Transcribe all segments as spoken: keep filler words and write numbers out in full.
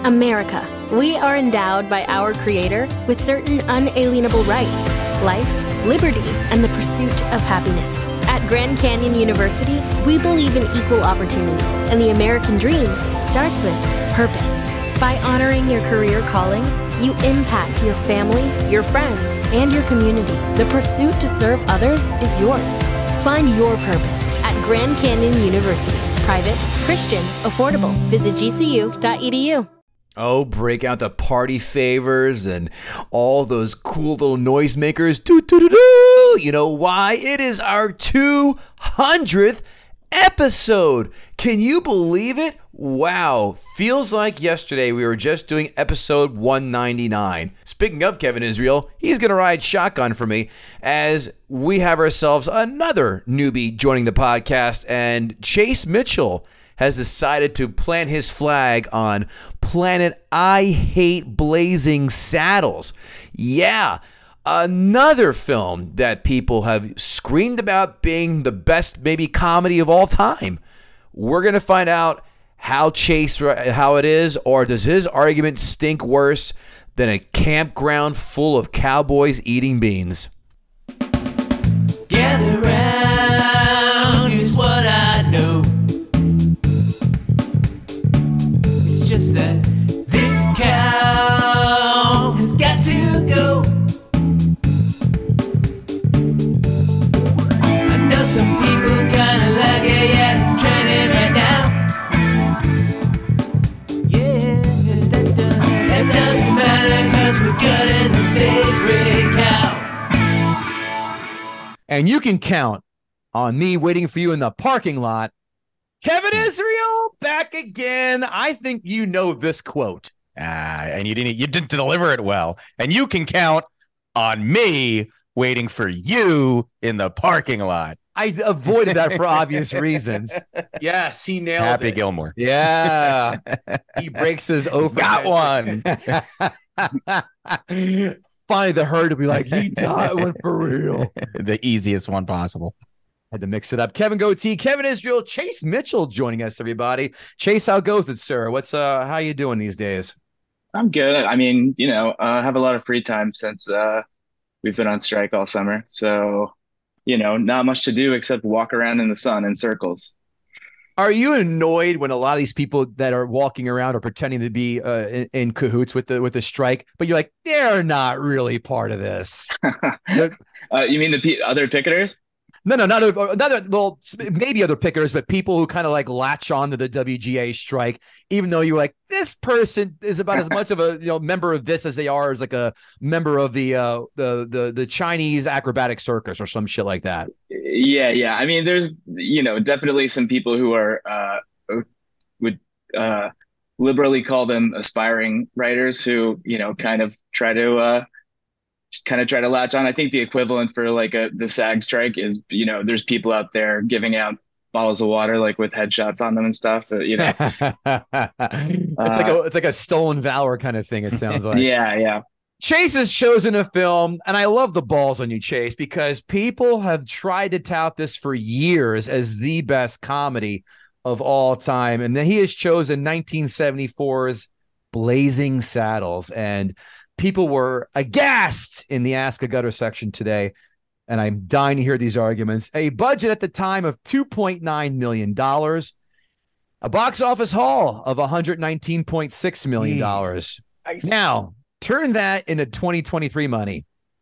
America. We are endowed by our Creator with certain unalienable rights: life, liberty, and the pursuit of happiness. At Grand Canyon University, we believe in equal opportunity, and the American dream starts with purpose. By honoring your career calling, you impact your family, your friends, and your community. The pursuit to serve others is yours. Find your purpose at Grand Canyon University. Private, Christian, affordable. Visit G C U dot E D U. Oh, break out the party favors and all those cool little noisemakers. Doo, doo, doo, doo. You know why? It is our two hundredth episode. Can you believe it? Wow. Feels like yesterday we were just doing episode one ninety-nine. Speaking of Kevin Israel, he's going to ride shotgun for me as we have ourselves another newbie joining the podcast, and Chase Mitchell has decided to plant his flag on Planet I Hate Blazing Saddles. Yeah, another film that people have screamed about being the best maybe comedy of all time. We're going to find out how Chase, how it is, or does his argument stink worse than a campground full of cowboys eating beans? Gather round, here's what I know. It's just that this cow has got to go. I know some people kinda like it, yeah, it's trending right now. Yeah, that, does, that doesn't matter, cause we're gutting the sacred cow. And you can count on me waiting for you in the parking lot. Kevin Israel, back again. I think you know this quote. Ah, and you didn't you didn't deliver it well. And you can count on me waiting for you in the parking lot. I avoided that for obvious reasons. Yes, he nailed Happy it. Gilmore. Yeah. He breaks his oath. Got one. Finally, the herd will be like, he died, went for real. The easiest one possible. Had to mix it up. Kevin Goatee, Kevin Israel, Chase Mitchell joining us, everybody. Chase, how goes it, sir? What's uh, how you doing these days? I'm good. I mean, you know, I uh, have a lot of free time since uh, we've been on strike all summer. So, you know, not much to do except walk around in the sun in circles. Are you annoyed when a lot of these people that are walking around are pretending to be uh, in, in cahoots with the with the strike, but you're like, they're not really part of this? uh, you mean the p- other picketers? No, no, not other. Well, maybe other pickers, but people who kind of like latch on to the W G A strike, even though you're like, this person is about as much of a you know member of this as they are as like a member of the uh, the the the Chinese acrobatic circus or some shit like that. Yeah, yeah. I mean, there's you know definitely some people who are uh, would uh, liberally call them aspiring writers who you know kind of try to. Uh, Just kind of try to latch on. I think the equivalent for like a the SAG strike is, you know, there's people out there giving out bottles of water like with headshots on them and stuff. But, you know, it's uh, like a it's like a stolen valor kind of thing. It sounds like. Yeah, yeah. Chase has chosen a film, and I love the balls on you, Chase, because people have tried to tout this for years as the best comedy of all time, and then he has chosen nineteen seventy-four's Blazing Saddles, and people were aghast in the Ask a Gutter section today, and I'm dying to hear these arguments. A budget at the time of two point nine million dollars, a box office haul of one hundred nineteen point six million dollars. Nice. Now, turn that into twenty twenty-three money.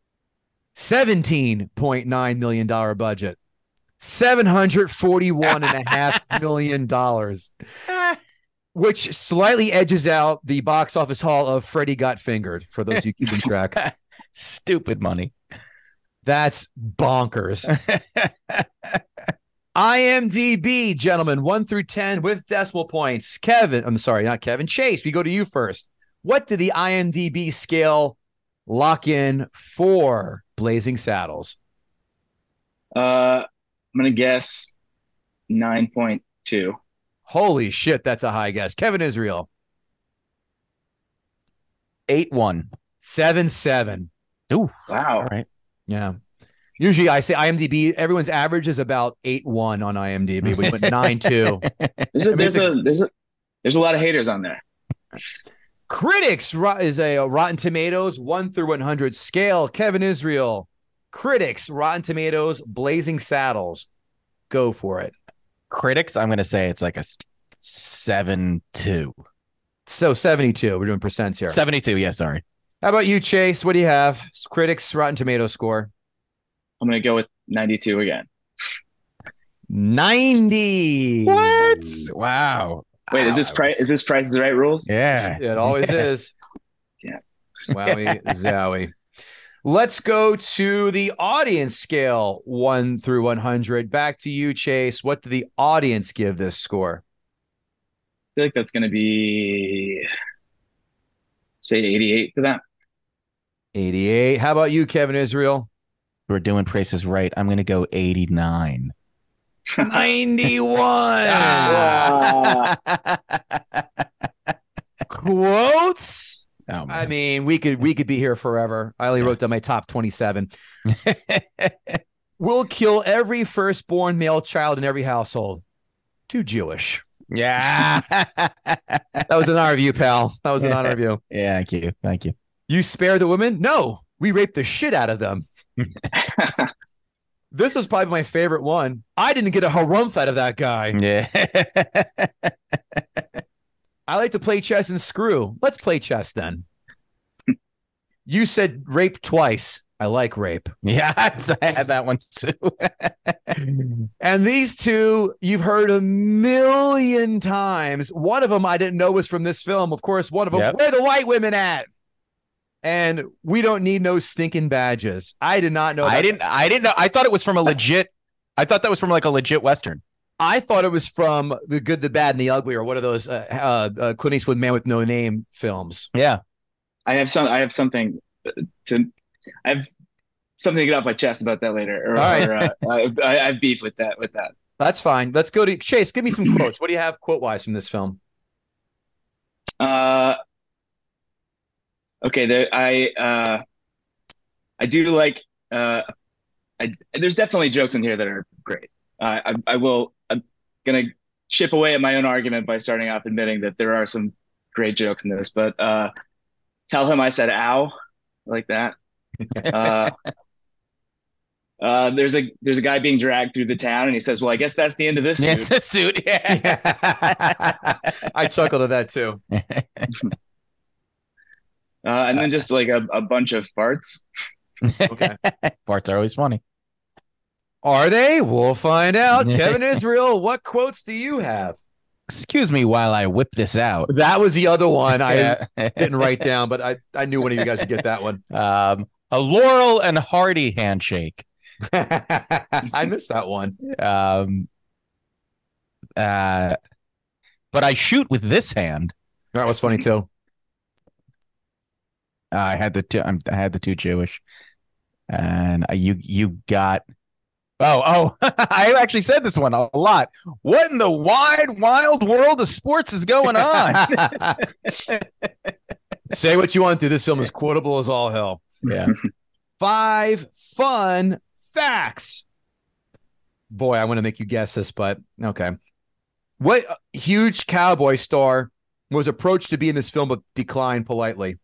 seventeen point nine million dollars budget. seven hundred forty-one point five million dollars. Which slightly edges out the box office haul of Freddy Got Fingered, for those of you keeping track. Stupid money. That's bonkers. IMDb, gentlemen, one through ten with decimal points. Kevin, I'm sorry, not Kevin. Chase, we go to you first. What did the IMDb scale lock in for Blazing Saddles? Uh, I'm going to guess nine point two. Holy shit, that's a high guess. Kevin Israel. eight one. seven seven. Ooh, wow. All right. Yeah. Usually I say IMDb, everyone's average is about eight one on IMDb. We went nine two. There's a, there's, a, there's, a, there's a lot of haters on there. Critics ro- is a, a Rotten Tomatoes one through one hundred scale. Kevin Israel. Critics, Rotten Tomatoes, Blazing Saddles. Go for it. Critics, I'm going to say it's like a seven two. So seventy-two. We're doing percents here. seventy-two, yeah, sorry. How about you, Chase? What do you have? Critics, Rotten Tomato score. I'm gonna go with ninety-two again. ninety. What? Wow. Wait, is this Wow, that price? was- Is this Price is the Right rules? Yeah. It always is. Yeah. Wowie zowie. Let's go to the audience scale, one through one hundred. Back to you, Chase. What did the audience give this score? I feel like that's gonna be say eighty-eight for that. eighty-eight. How about you, Kevin Israel? We're doing Prices Right. I'm going to go eighty-nine. ninety-one. Ah. Quotes? Oh, I man. mean, we could we could be here forever. I only wrote down my top twenty-seven. We'll kill every firstborn male child in every household. Too Jewish. yeah. That was an honor of you, pal. That was an honor of you. Yeah, thank you. Thank you. You spare the women? No, we raped the shit out of them. This was probably my favorite one. I didn't get a harumph out of that guy. Yeah. I like to play chess and screw. Let's play chess then. You said rape twice. I like rape. Yeah, I had that one too. And these two, you've heard a million times. One of them I didn't know was from this film. Of course, one of them, Yep. where the white women at? And we don't need no stinking badges. I did not know. I that. didn't I didn't know. I thought it was from a legit I thought that was from like a legit Western. I thought it was from The Good, the Bad, and the Ugly, or one of those uh, uh, uh, Clint Eastwood Man with No Name films. Yeah. I have some. I have something to. I have something to get off my chest about that later. Or, All right. or, uh, I, I have beef with that. With that. That's fine. Let's go to Chase. Give me some quotes. What do you have quote wise from this film? Uh, okay. There, I uh, I do like. Uh, I, there's definitely jokes in here that are great. Uh, I, I will. I'm gonna chip away at my own argument by starting off admitting that there are some great jokes in this. But uh, tell him I said "ow," like that. Uh, uh, there's a there's a guy being dragged through the town, and he says, "Well, I guess that's the end of this suit." Yes, a suit. Yeah. I chuckled at that too. Uh, and then just like a, a bunch of farts. Okay. Parts are always funny. Are they? We'll find out. Kevin Israel, what quotes do you have? Excuse me while I whip this out. That was the other one I Yeah. didn't write down, but I, I knew one of you guys would get that one. Um, a Laurel and Hardy handshake. I missed that one. Um, uh, but I shoot with this hand. That was funny too. Uh, I had the two. I'm, I had the two Jewish, and uh, you you got. Oh oh! I actually said this one a lot. What in the wide wild world of sports is going on? Say what you want to. This film is quotable as all hell. Yeah. Five fun facts. Boy, I want to make you guess this, but okay. What huge cowboy star was approached to be in this film but declined politely?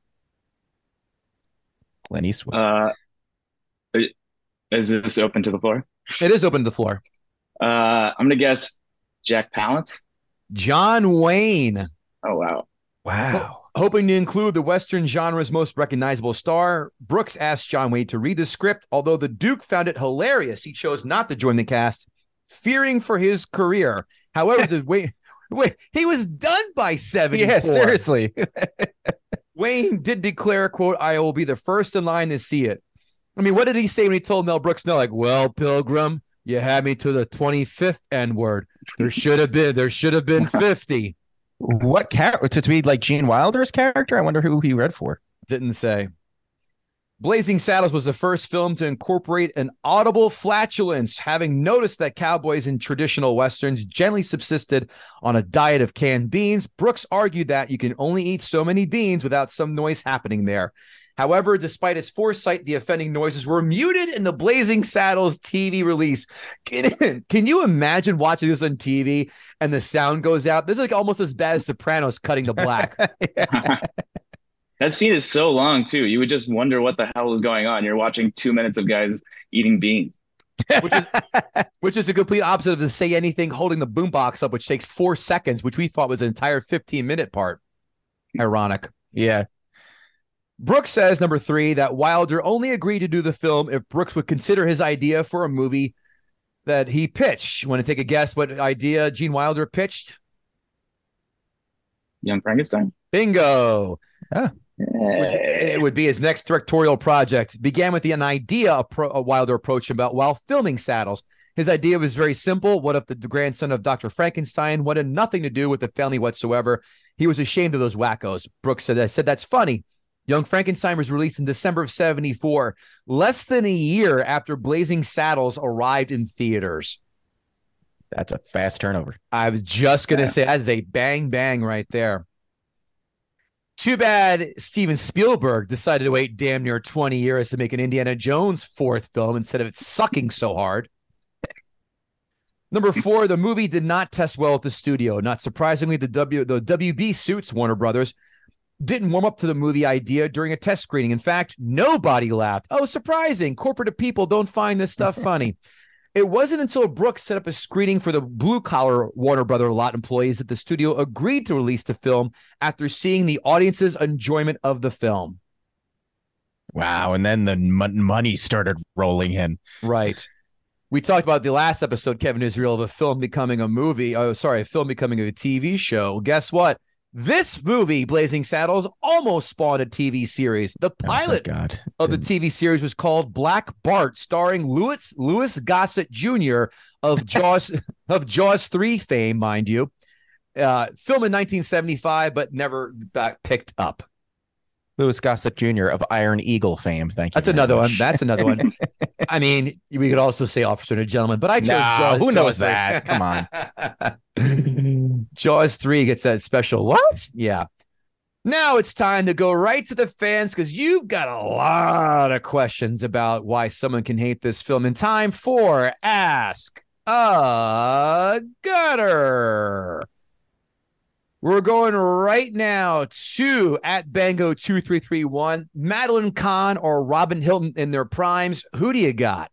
Clint Eastwood. Uh, is this open to the floor? It is open to the floor. Uh, I'm gonna guess Jack Palance. John Wayne. Oh wow. Wow. Hoping to include the Western genre's most recognizable star, Brooks asked John Wayne to read the script. Although the Duke found it hilarious, he chose not to join the cast, fearing for his career. However, the wait, wait, he was done by seventy-four. Yeah, seriously. Wayne did declare, quote, "I will be the first in line to see it." I mean, what did he say when he told Mel Brooks no? Like, well, Pilgrim, you had me to the twenty-fifth N word. There should have been, there should have been fifty. What character to, to be like Gene Wilder's character? I wonder who he read for. Didn't say. Blazing Saddles was the first film to incorporate an audible flatulence, having noticed that cowboys in traditional Westerns generally subsisted on a diet of canned beans. Brooks argued that you can only eat so many beans without some noise happening there. However, despite his foresight, the offending noises were muted in the Blazing Saddles T V release. Can, can you imagine watching this on T V and the sound goes out? This is like almost as bad as Sopranos cutting to black. That scene is so long too. You would just wonder what the hell was going on. You're watching two minutes of guys eating beans. which is which is a complete opposite of the Say Anything holding the boombox up, which takes four seconds, which we thought was an entire fifteen minute part. Ironic. Yeah. Brooks says, number three, that Wilder only agreed to do the film if Brooks would consider his idea for a movie that he pitched. Want to take a guess what idea Gene Wilder pitched? Young Frankenstein. Bingo. Ah. It would be his next directorial project. Began with the, an idea a, pro, a Wilder approached about while filming Saddles. His idea was very simple. What if the grandson of Doctor Frankenstein wanted nothing to do with the family whatsoever? He was ashamed of those wackos. Brooks said, I said, that's funny. Young Frankenstein was released in December of seventy-four, less than a year after Blazing Saddles arrived in theaters. That's a fast turnover. I was just going to yeah. say, that is a bang, bang right there. Too bad Steven Spielberg decided to wait damn near twenty years to make an Indiana Jones fourth film instead of it sucking so hard. Number four, the movie did not test well at the studio. Not surprisingly, the W the W B suits, Warner Brothers, didn't warm up to the movie idea during a test screening. In fact, nobody laughed. Oh, surprising. Corporate people don't find this stuff funny. It wasn't until Brooks set up a screening for the blue-collar Warner Brother lot employees that the studio agreed to release the film after seeing the audience's enjoyment of the film. Wow, and then the m- money started rolling in. Right. We talked about the last episode, Kevin Israel, of a film becoming a movie. Oh, sorry, a film becoming a T V show. Guess what? This movie, Blazing Saddles, almost spawned a T V series. The pilot oh, God. of the T V series was called Black Bart, starring Louis Louis Gossett Junior of Jaws of Jaws three fame, mind you. Uh, film in nineteen seventy-five, but never back picked up. Louis Gossett Junior of Iron Eagle fame. Thank you. That's another much. one. That's another one. I mean, we could also say Officer and a Gentleman, but I chose no, Jaws. Who knows Jaws that? Come on. Jaws three gets that special. What? Yeah. Now it's time to go right to the fans because you've got a lot of questions about why someone can hate this film. In time for Ask a Gutter. We're going right now to at Bango two three three one, Madeline Kahn or Robin Hilton in their primes. Who do you got?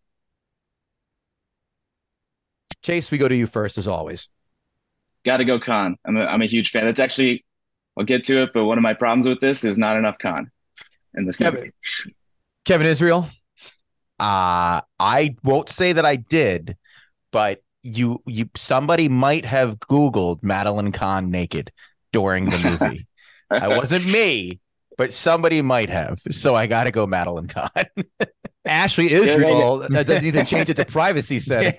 Chase, we go to you first, as always. Got to go Kahn. I'm a, I'm a huge fan. That's actually, I'll get to it, but one of my problems with this is not enough Kahn in this Kevin, movie. Kevin Israel? Uh, I won't say that I did, but you you somebody might have Googled Madeline Kahn naked during the movie. It wasn't me, but somebody might have. So I got to go Madeline Kahn. Ashley Israel that doesn't need to change it to privacy settings.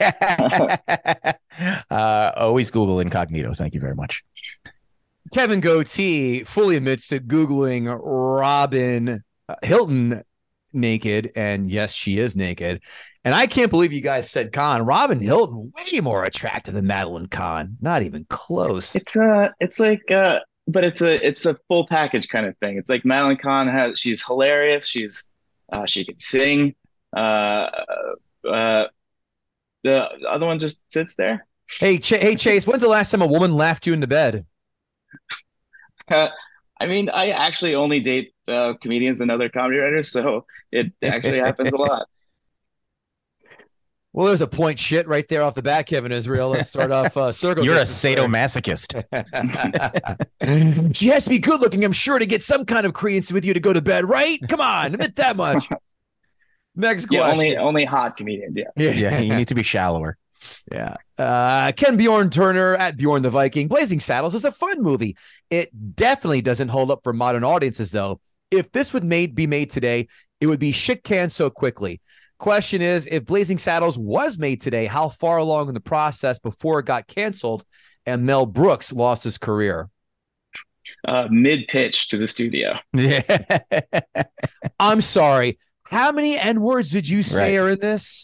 uh, always Google incognito. Thank you very much. Kevin Goatee fully admits to Googling Robin Hilton naked, and yes, she is naked. And I can't believe you guys said Kahn. Robin Hilton, way more attractive than Madeline Kahn. Not even close. It's uh it's like uh, but it's a it's a full package kind of thing. It's like Madeline Kahn has she's hilarious. She's uh, she can sing. Uh, uh, the other one just sits there. Hey, Ch- hey, Chase. When's the last time a woman laughed you into bed? Uh, I mean, I actually only date uh, comedians and other comedy writers, so it actually happens a lot. Well, there's a point shit right there off the bat, Kevin Israel. Let's start off uh, circle. You're a sadomasochist. She has to be good looking, I'm sure, to get some kind of credence with you to go to bed, right? Come on, admit that much. Next question. Yeah, only only hot comedians. Yeah. yeah, yeah. You need to be shallower. Yeah. Uh, Ken Bjorn Turner at Bjorn the Viking. Blazing Saddles is a fun movie. It definitely doesn't hold up for modern audiences, though. If this would made be made today, it would be shit canned so quickly. Question is, if Blazing Saddles was made today, how far along in the process before it got canceled and Mel Brooks lost his career? Uh, mid-pitch to the studio. Yeah. I'm sorry. How many N-words did you say Right. are in this?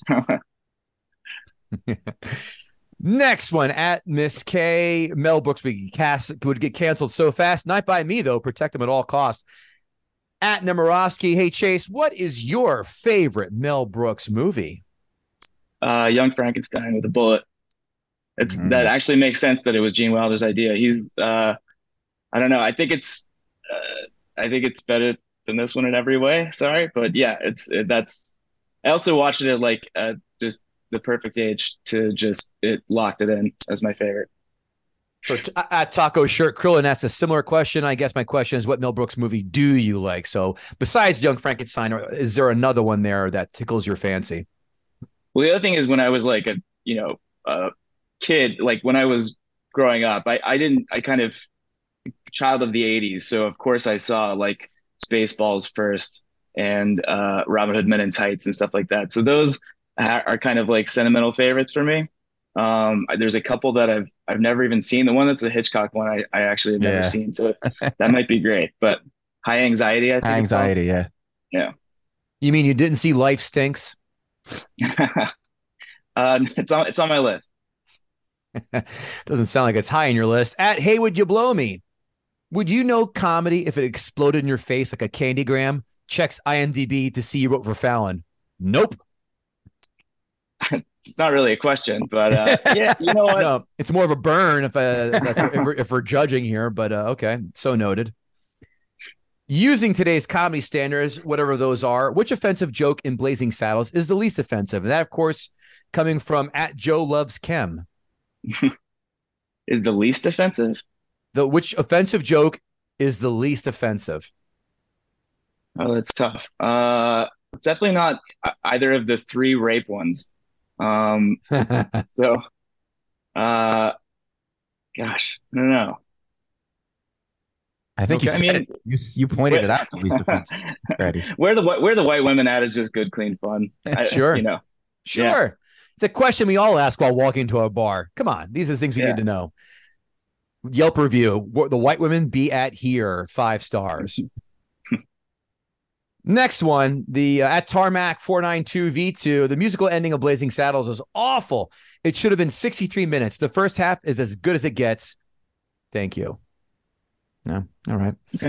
Next one at Miss K. Mel Brooks would get, cast, would get canceled so fast. Not by me, though. Protect him at all costs. At Nemorowski, hey, Chase, what is your favorite Mel Brooks movie? Uh, Young Frankenstein with a bullet. It's Mm. that actually makes sense that it was Gene Wilder's idea. He's uh, I don't know. I think it's uh, I, I think it's better than this one in every way. Sorry, but yeah, it's it, that's. I also watched it at like uh, just the perfect age to just it locked it in as my favorite. So t- at Taco Shirt, Krillin asked a similar question. I guess my question is, what Mel Brooks movie do you like? So besides Young Frankenstein, is there another one there that tickles your fancy? Well, the other thing is when I was like a you know a kid, like when I was growing up, I I didn't I kind of child of the eighties, so of course I saw like Spaceballs first and uh, Robin Hood Men in Tights and stuff like that. So those are, are kind of like sentimental favorites for me. Um, there's a couple that I've I've never even seen. The one that's the Hitchcock one, I, I actually have never Yeah. seen, so that might be great. But High Anxiety, I think it's called. Anxiety, yeah. Yeah. You mean you didn't see Life Stinks? uh, it's on it's on my list. Doesn't sound like it's high on your list. At Hey, Would You Blow Me? Would you know comedy if it exploded in your face like a candygram? Checks IMDb to see you wrote for Fallon. Nope. It's not really a question, but uh, yeah, you know what? No, it's more of a burn if, uh, that's, if, we're, if we're judging here, but uh, okay. So noted. Using today's comedy standards, whatever those are, which offensive joke in Blazing Saddles is the least offensive? And that, of course, coming from at Joe Loves Chem. Is the least offensive? The which offensive joke is the least offensive? Oh, that's tough. Uh, it's definitely not either of the three rape ones. Um, so, uh, gosh, I don't know. I think Okay. you I said mean, it. You, you pointed it out, at least offensive. Ready. where the wh- where the white women at is just good, clean fun. I, Sure. You know, Sure. Yeah. It's a question we all ask while walking into a bar. Come on. These are the things we Yeah. need to know. Yelp review. The white women be at here. Five stars. Next one, the uh, at Tarmac four nine two V two, the musical ending of Blazing Saddles is awful. It should have been sixty-three minutes. The first half is as good as it gets. Thank you. No, all right. Okay.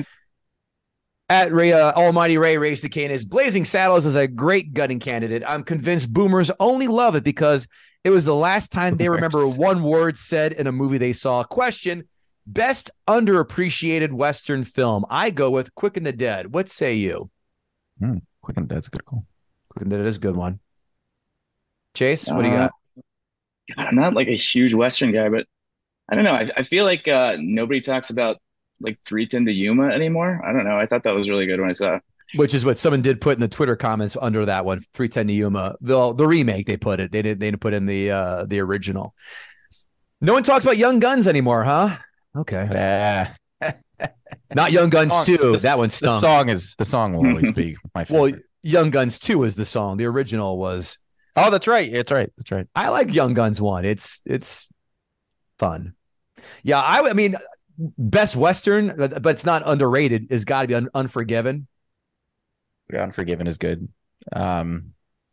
At Ray, uh, Almighty Ray Race the Cane is Blazing Saddles is a great gutting candidate. I'm convinced boomers only love it because it was the last time they remember Boomers. one word said in a movie they saw. Question: best underappreciated Western film? I go with Quick and the Dead. What say you? Hmm, Quick and Dead's a good call. Quick and the Dead is a good one. Chase, what do you Uh, got? God, I'm not like a huge Western guy, but I don't know. I, I feel like uh, nobody talks about like three ten to Yuma anymore. I don't know. I thought that was really good when I saw it. Which is what someone did put in the Twitter comments under that one. three ten to Yuma. The the remake they put it. They didn't. They didn't put in the uh, the original. No one talks about Young Guns anymore, huh? Okay. Yeah. Not Young Guns Song- two. the- That one The stunk. song is the song will always be my Well, favorite. Young Guns two is the song. The original was. Oh, that's right. That's right. That's right. I like Young Guns one. It's it's fun. Yeah, I, I mean, best Western, but but it's not underrated. Is got to be un- Unforgiven. Yeah, Unforgiven is good. Um,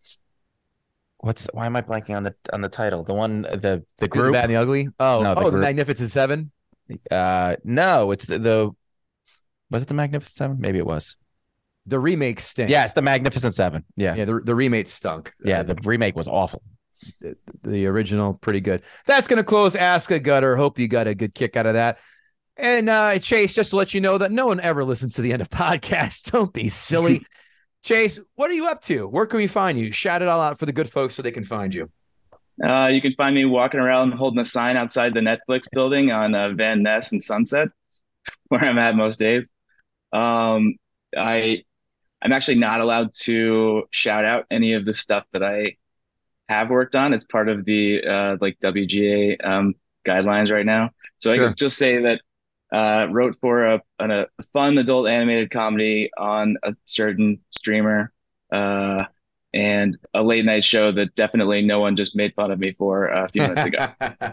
what's why am I blanking on the on the title? The one the the The group. Bad and the Ugly. Oh, No, the oh, the group. Magnificent Seven. Uh, no, it's the, the was it the Magnificent Seven? Maybe it was. The remake stinks. Yeah, it's the Magnificent Seven. Yeah, yeah. Yeah, the the remake stunk. The remake was awful. the, the original pretty good. That's going to close Ask a Gutter. Hope you got a good kick out of that. And uh, Chase, just to let you know that no one ever listens to the end of podcasts. Don't be silly. Chase, what are you up to? Where can we find you? Shout it all out for the good folks so they can find you. Uh, you can find me walking around holding a sign outside the Netflix building on uh, Van Ness and Sunset, where I'm at most days. Um, I I'm actually not allowed to shout out any of the stuff that I have worked on. It's part of the uh, like W G A um, guidelines right now. So I Sure. can just say that uh, wrote for a, an, a fun adult animated comedy on a certain streamer uh, and a late night show that definitely no one just made fun of me for a few minutes ago.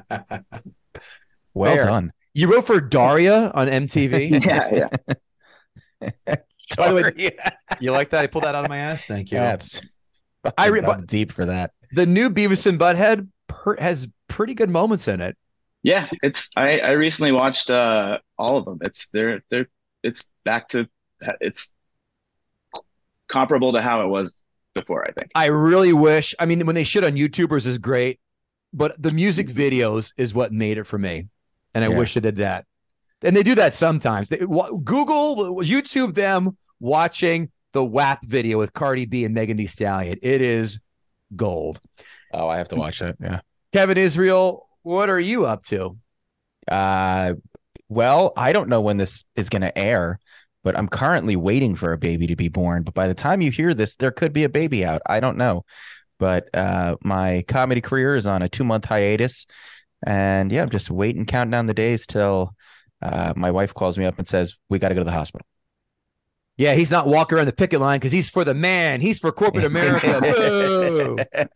Well Where? done. You wrote for Daria on M T V. Yeah, yeah. By the way, yeah, you like that? I pulled that out of my ass. Thank you. it's I re- I'm deep for that. The new Beavis and Butthead per- has pretty good moments in it. Yeah, it's I, I recently watched uh all of them. It's they're they're it's back to it's comparable to how it was before, I think. I really wish. I mean, when they shit on YouTubers is great, but the music videos is what made it for me, and I Yeah. wish they did that. And they do that sometimes. They, Google, YouTube them watching the W A P video with Cardi B and Megan Thee Stallion. It is gold. Oh, I have to watch that. Yeah. Kevin Israel, what are you up to? Uh, well, I don't know when this is going to air, but I'm currently waiting for a baby to be born. But by the time you hear this, there could be a baby out. I don't know. But uh, my comedy career is on a two month hiatus. And yeah, I'm just waiting, counting down the days till uh, my wife calls me up and says, we got to go to the hospital. Yeah, he's not walking around the picket line because he's for the man. He's for corporate America. Boo!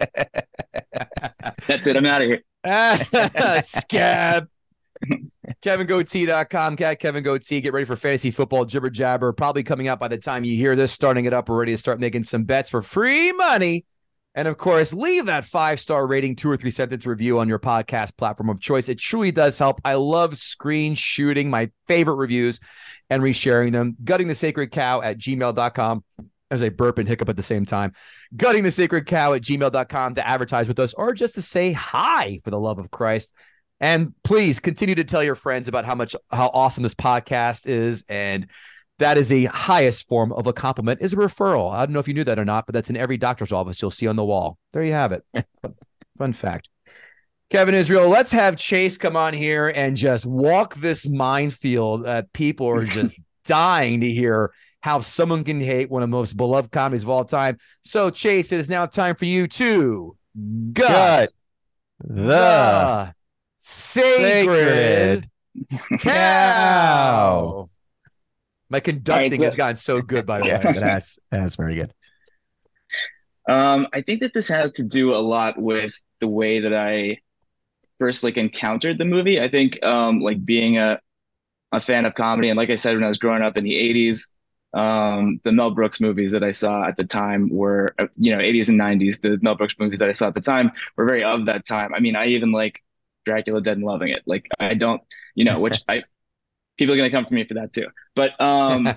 That's it. I'm out of here. Scab. Kevin Goatee dot com. Cat Kevin Goatee. Get ready for fantasy football jibber jabber. Probably coming out by the time you hear this. Starting it up. We're ready to start making some bets for free money. And of course, leave that five-star rating, two or three sentence review on your podcast platform of choice. It truly does help. I love screen shooting my favorite reviews and resharing them. Gutting the Sacred Cow at gmail dot com. As I burp and hiccup at the same time. Gutting the Sacred Cow at gmail dot com to advertise with us or just to say hi for the love of Christ. And please continue to tell your friends about how much, how awesome this podcast is. And that is the highest form of a compliment, is a referral. I don't know if you knew that or not, but that's in every doctor's office you'll see on the wall. There you have it. Fun fact. Kevin Israel, let's have Chase come on here and just walk this minefield. Uh, people are just dying to hear how someone can hate one of the most beloved comedies of all time. So, Chase, it is now time for you to gut, Gut the, the sacred, sacred cow. My conducting All right, so- has gotten so good, by the Yeah, way. that's that's very good. Um, I think that this has to do a lot with the way that I first like encountered the movie. I think um, like being a a fan of comedy, and like I said, when I was growing up in the eighties, um, the Mel Brooks movies that I saw at the time were, uh, you know, eighties and nineties. The Mel Brooks movies that I saw at the time were very of that time. I mean, I even like Dracula Dead and Loving It. Like I don't, you know, which I people are gonna come for me for that too. But um,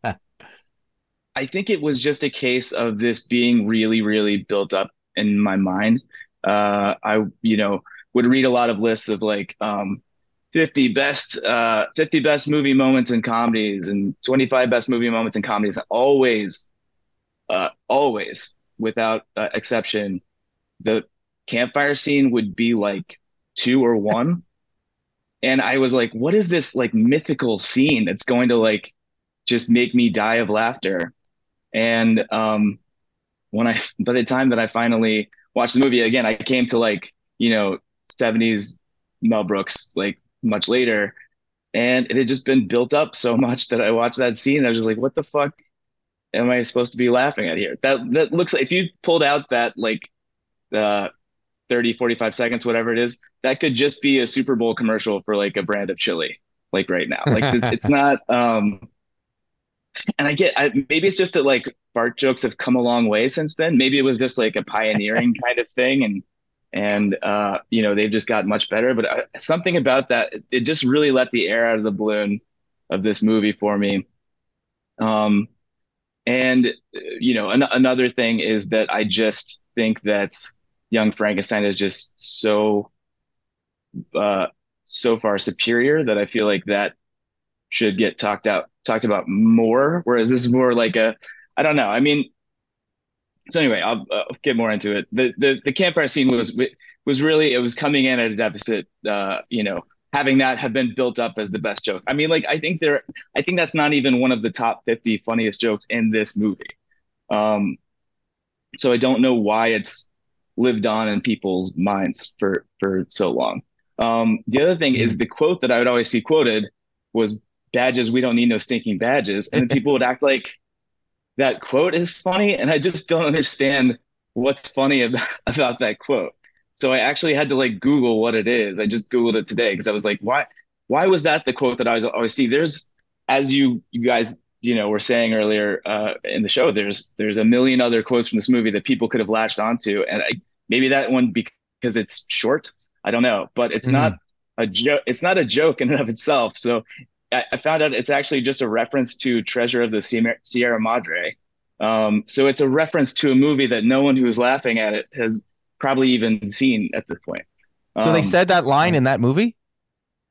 I think it was just a case of this being really, really built up in my mind. Uh, I, you know, would read a lot of lists of like um, fifty best, uh, fifty best movie moments in comedies and twenty-five best movie moments in comedies. Always, uh, always, without uh, exception, the campfire scene would be like two or one. And I was like, what is this like mythical scene that's going to like just make me die of laughter? And um, when I, by the time that I finally watched the movie again, I came to like, you know, seventies Mel Brooks, like much later. And it had just been built up so much that I watched that scene and I was just like, what the fuck am I supposed to be laughing at here? That, that looks like if you pulled out that like uh, thirty, forty-five seconds, whatever it is, that could just be a Super Bowl commercial for like a brand of chili, like right now. Like it's, it's not, um, and I get, I, maybe it's just that like fart jokes have come a long way since then. Maybe it was just like a pioneering kind of thing, and and uh, you know, they've just got much better. But uh, something about that, it, it just really let the air out of the balloon of this movie for me. Um, and uh, you know, an- another thing is that I just think that Young Frankenstein is just so uh, so far superior that I feel like that should get talked out talked about more, whereas this is more like a, I don't know. I mean, so anyway, I'll, uh, get more into it. The, the the campfire scene was was really, it was coming in at a deficit. Uh, you know, having that have been built up as the best joke. I mean, like I think there, I think that's not even one of the top fifty funniest jokes in this movie. Um, so I don't know why it's lived on in people's minds for for so long. Um, the other thing is the quote that I would always see quoted was, badges, we don't need no stinking badges. And then people would act like that quote is funny. And I just don't understand what's funny about, about that quote. So I actually had to like Google what it is. I just Googled it today because I was like, why, why was that the quote that I was always see? There's, as you, you guys, you know, were saying earlier uh, in the show, there's, there's a million other quotes from this movie that people could have latched onto. And I, maybe that one because it's short, I don't know, but it's mm. not a joke. It's not a joke in and of itself. So I found out it's actually just a reference to Treasure of the Sierra Madre. Um, so it's a reference to a movie that no one who's laughing at it has probably even seen at this point. So um, they said that line in that movie?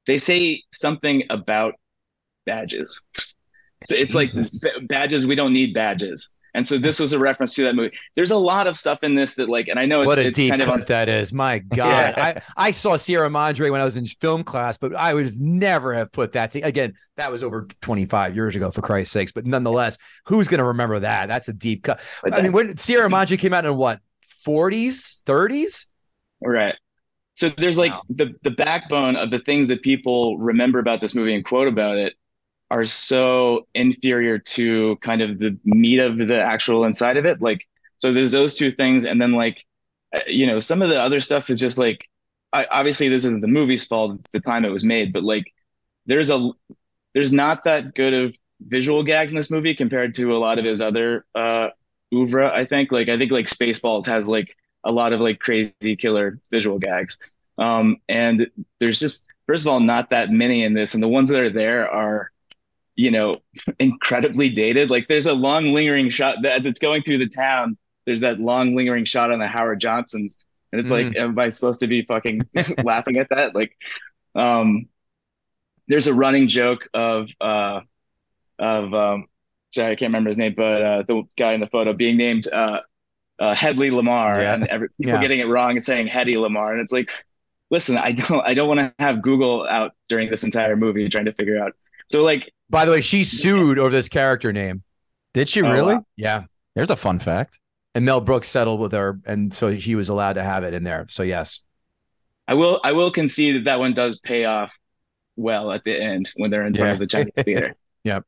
they say something about badges. So it's like Jesus. b- badges, we don't need badges. And so this was a reference to that movie. There's a lot of stuff in this that like, and I know it's What a it's deep kind of on, cut that is. My God. yeah, I, I saw Sierra Madre when I was in film class, but I would never have put that. To, again, that was over twenty-five years ago, for Christ's sakes. But nonetheless, who's going to remember that? That's a deep cut. but I mean, that, when Sierra Madre came out in what, forties, thirties? right. So there's like Wow. the the backbone of the things that people remember about this movie and quote about it are so inferior to kind of the meat of the actual inside of it. Like, so there's those two things, and then like, uh, you know, some of the other stuff is just like, I, obviously this isn't the movie's fault; it's the time it was made. But like, there's a there's not that good of visual gags in this movie compared to a lot of his other uh oeuvre. I think like I think like Spaceballs has like a lot of like crazy killer visual gags. Um, and there's just first of all not that many in this, and the ones that are there are you know, incredibly dated. Like there's a long lingering shot that as it's going through the town, there's that long lingering shot on the Howard Johnsons. And it's Mhm. like, am I supposed to be fucking laughing at that? Like, um, there's a running joke of, uh, of, um, sorry, I can't remember his name, but, uh, the guy in the photo being named, uh, uh, Hedley Lamar Yeah. and every, people Yeah. getting it wrong and saying Hedy Lamar. And it's like, listen, I don't, I don't want to have Google out during this entire movie trying to figure out. So like, By the way, she sued over this character name. Did she oh, really? wow. Yeah. There's a fun fact. And Mel Brooks settled with her. And so he was allowed to have it in there. So, yes. I will I will concede that that one does pay off well at the end when they're in front Yeah. of the Chinese theater. Yep.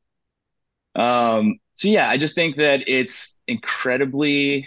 Um, so yeah, I just think that it's incredibly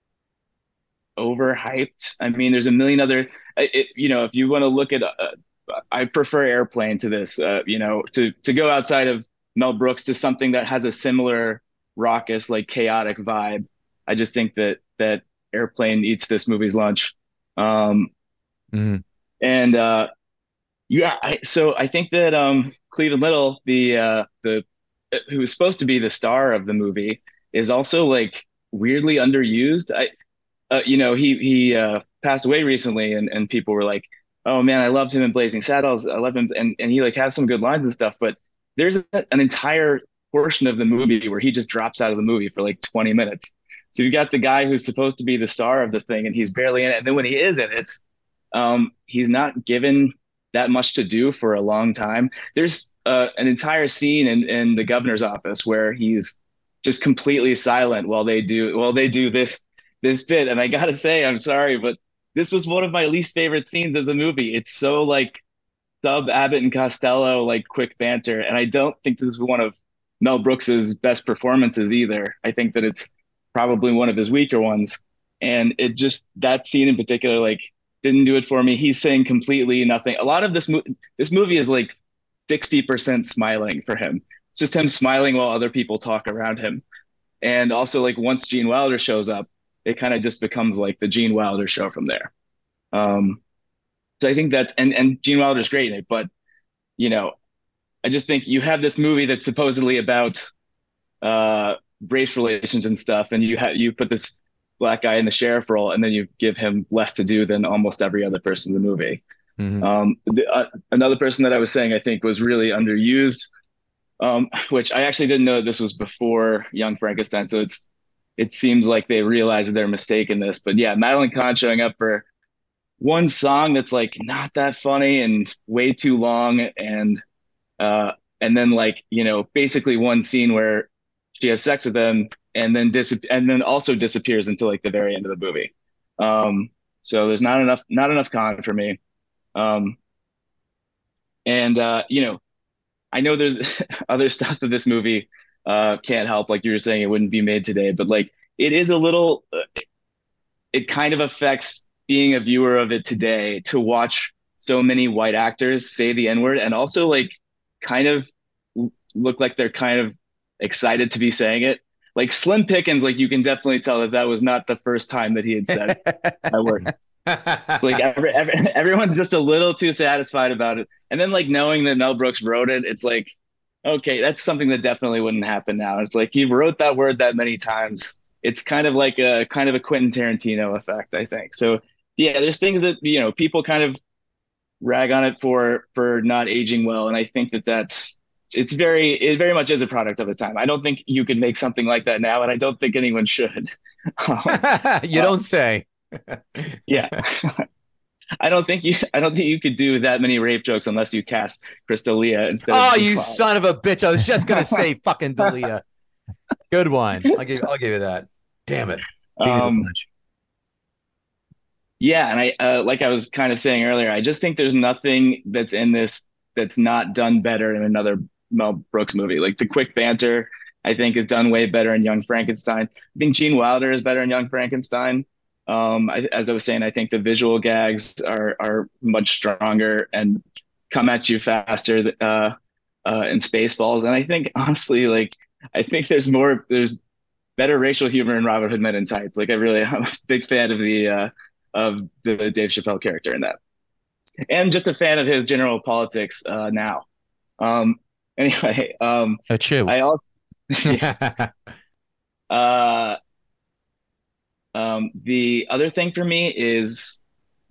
overhyped. I mean, there's a million other, it, you know, if you want to look at, uh, I prefer Airplane to this, uh, you know, to to go outside of Mel Brooks to something that has a similar raucous, like chaotic vibe. I just think that that Airplane eats this movie's lunch. Um, Mhm. and uh, yeah, I, so I think that um, Cleveland Little, the uh, the who was supposed to be the star of the movie, is also like weirdly underused. I, uh, you know, he he uh, passed away recently, and and people were like, "Oh man, I loved him in Blazing Saddles. I love him," and and he like has some good lines and stuff. But there's a, an entire portion of the movie where he just drops out of the movie for like twenty minutes. So you got the guy who's supposed to be the star of the thing, and he's barely in it. And then when he is in it, um, he's not given that much to do for a long time. There's uh, an entire scene in, in the governor's office where he's just completely silent while they do while they do this this bit. And I gotta say, I'm sorry, but this was one of my least favorite scenes of the movie. It's so like sub Abbott and Costello like quick banter, and I don't think this is one of Mel Brooks's best performances either. I think that it's probably one of his weaker ones, and it just that scene in particular like didn't do it for me. He's saying completely nothing. A lot of this movie, this movie is like sixty percent smiling for him. It's just him smiling while other people talk around him. And also like once Gene Wilder shows up, it kind of just becomes like the Gene Wilder show from there. Um, so I think that's, and, and Gene Wilder's great in it, but you know, I just think you have this movie that's supposedly about uh, race relations and stuff, and you have you put this black guy in the sheriff role, and then you give him less to do than almost every other person in the movie. Mhm. Um, the, uh, another person that I was saying I think was really underused, um, which I actually didn't know this was before Young Frankenstein, so it's it seems like they realized their mistake in this. But yeah, Madeline Kahn showing up for one song that's like not that funny and way too long, and uh, and then like you know basically one scene where she has sex with him and then dis and then also disappears until like the very end of the movie. Um, so there's not enough not enough con for me. Um, and uh, you know, I know there's other stuff that this movie uh, can't help, like you were saying, it wouldn't be made today, but like it is a little, uh, it kind of affects being a viewer of it today to watch so many white actors say the N-word and also like kind of look like they're kind of excited to be saying it. Like Slim Pickens, like you can definitely tell that that was not the first time that he had said that word. Like every, every, everyone's just a little too satisfied about it. And then like knowing that Mel Brooks wrote it, it's like, okay, that's something that definitely wouldn't happen now. It's like he wrote that word that many times. It's kind of like a kind of a Quentin Tarantino effect, I think. So yeah, there's things that, you know, people kind of rag on it for for not aging well, and I think that that's it's very it very much is a product of its time. I don't think you could make something like that now, and I don't think anyone should. Um, you um, don't say. yeah. I don't think you I don't think you could do that many rape jokes unless you cast Chris D'Elia instead Oh, of you Clyde. son of a bitch. I was just going to say fucking Dalia. Good one. I'll give, I'll give you that. Damn it. Um, yeah, and I uh, like I was kind of saying earlier, I just think there's nothing that's in this that's not done better in another Mel Brooks movie. Like the quick banter, I think is done way better in Young Frankenstein. I think Gene Wilder is better in Young Frankenstein. Um, I, as I was saying, I think the visual gags are are much stronger and come at you faster uh, uh, in Spaceballs. And I think honestly, like I think there's more there's better racial humor in Robin Hood Men in Tights. Like I really I'm a big fan of the uh, of the Dave Chappelle character in that, and just a fan of his general politics uh, now. Um, anyway, um, A chew. I also uh. Um, the other thing for me is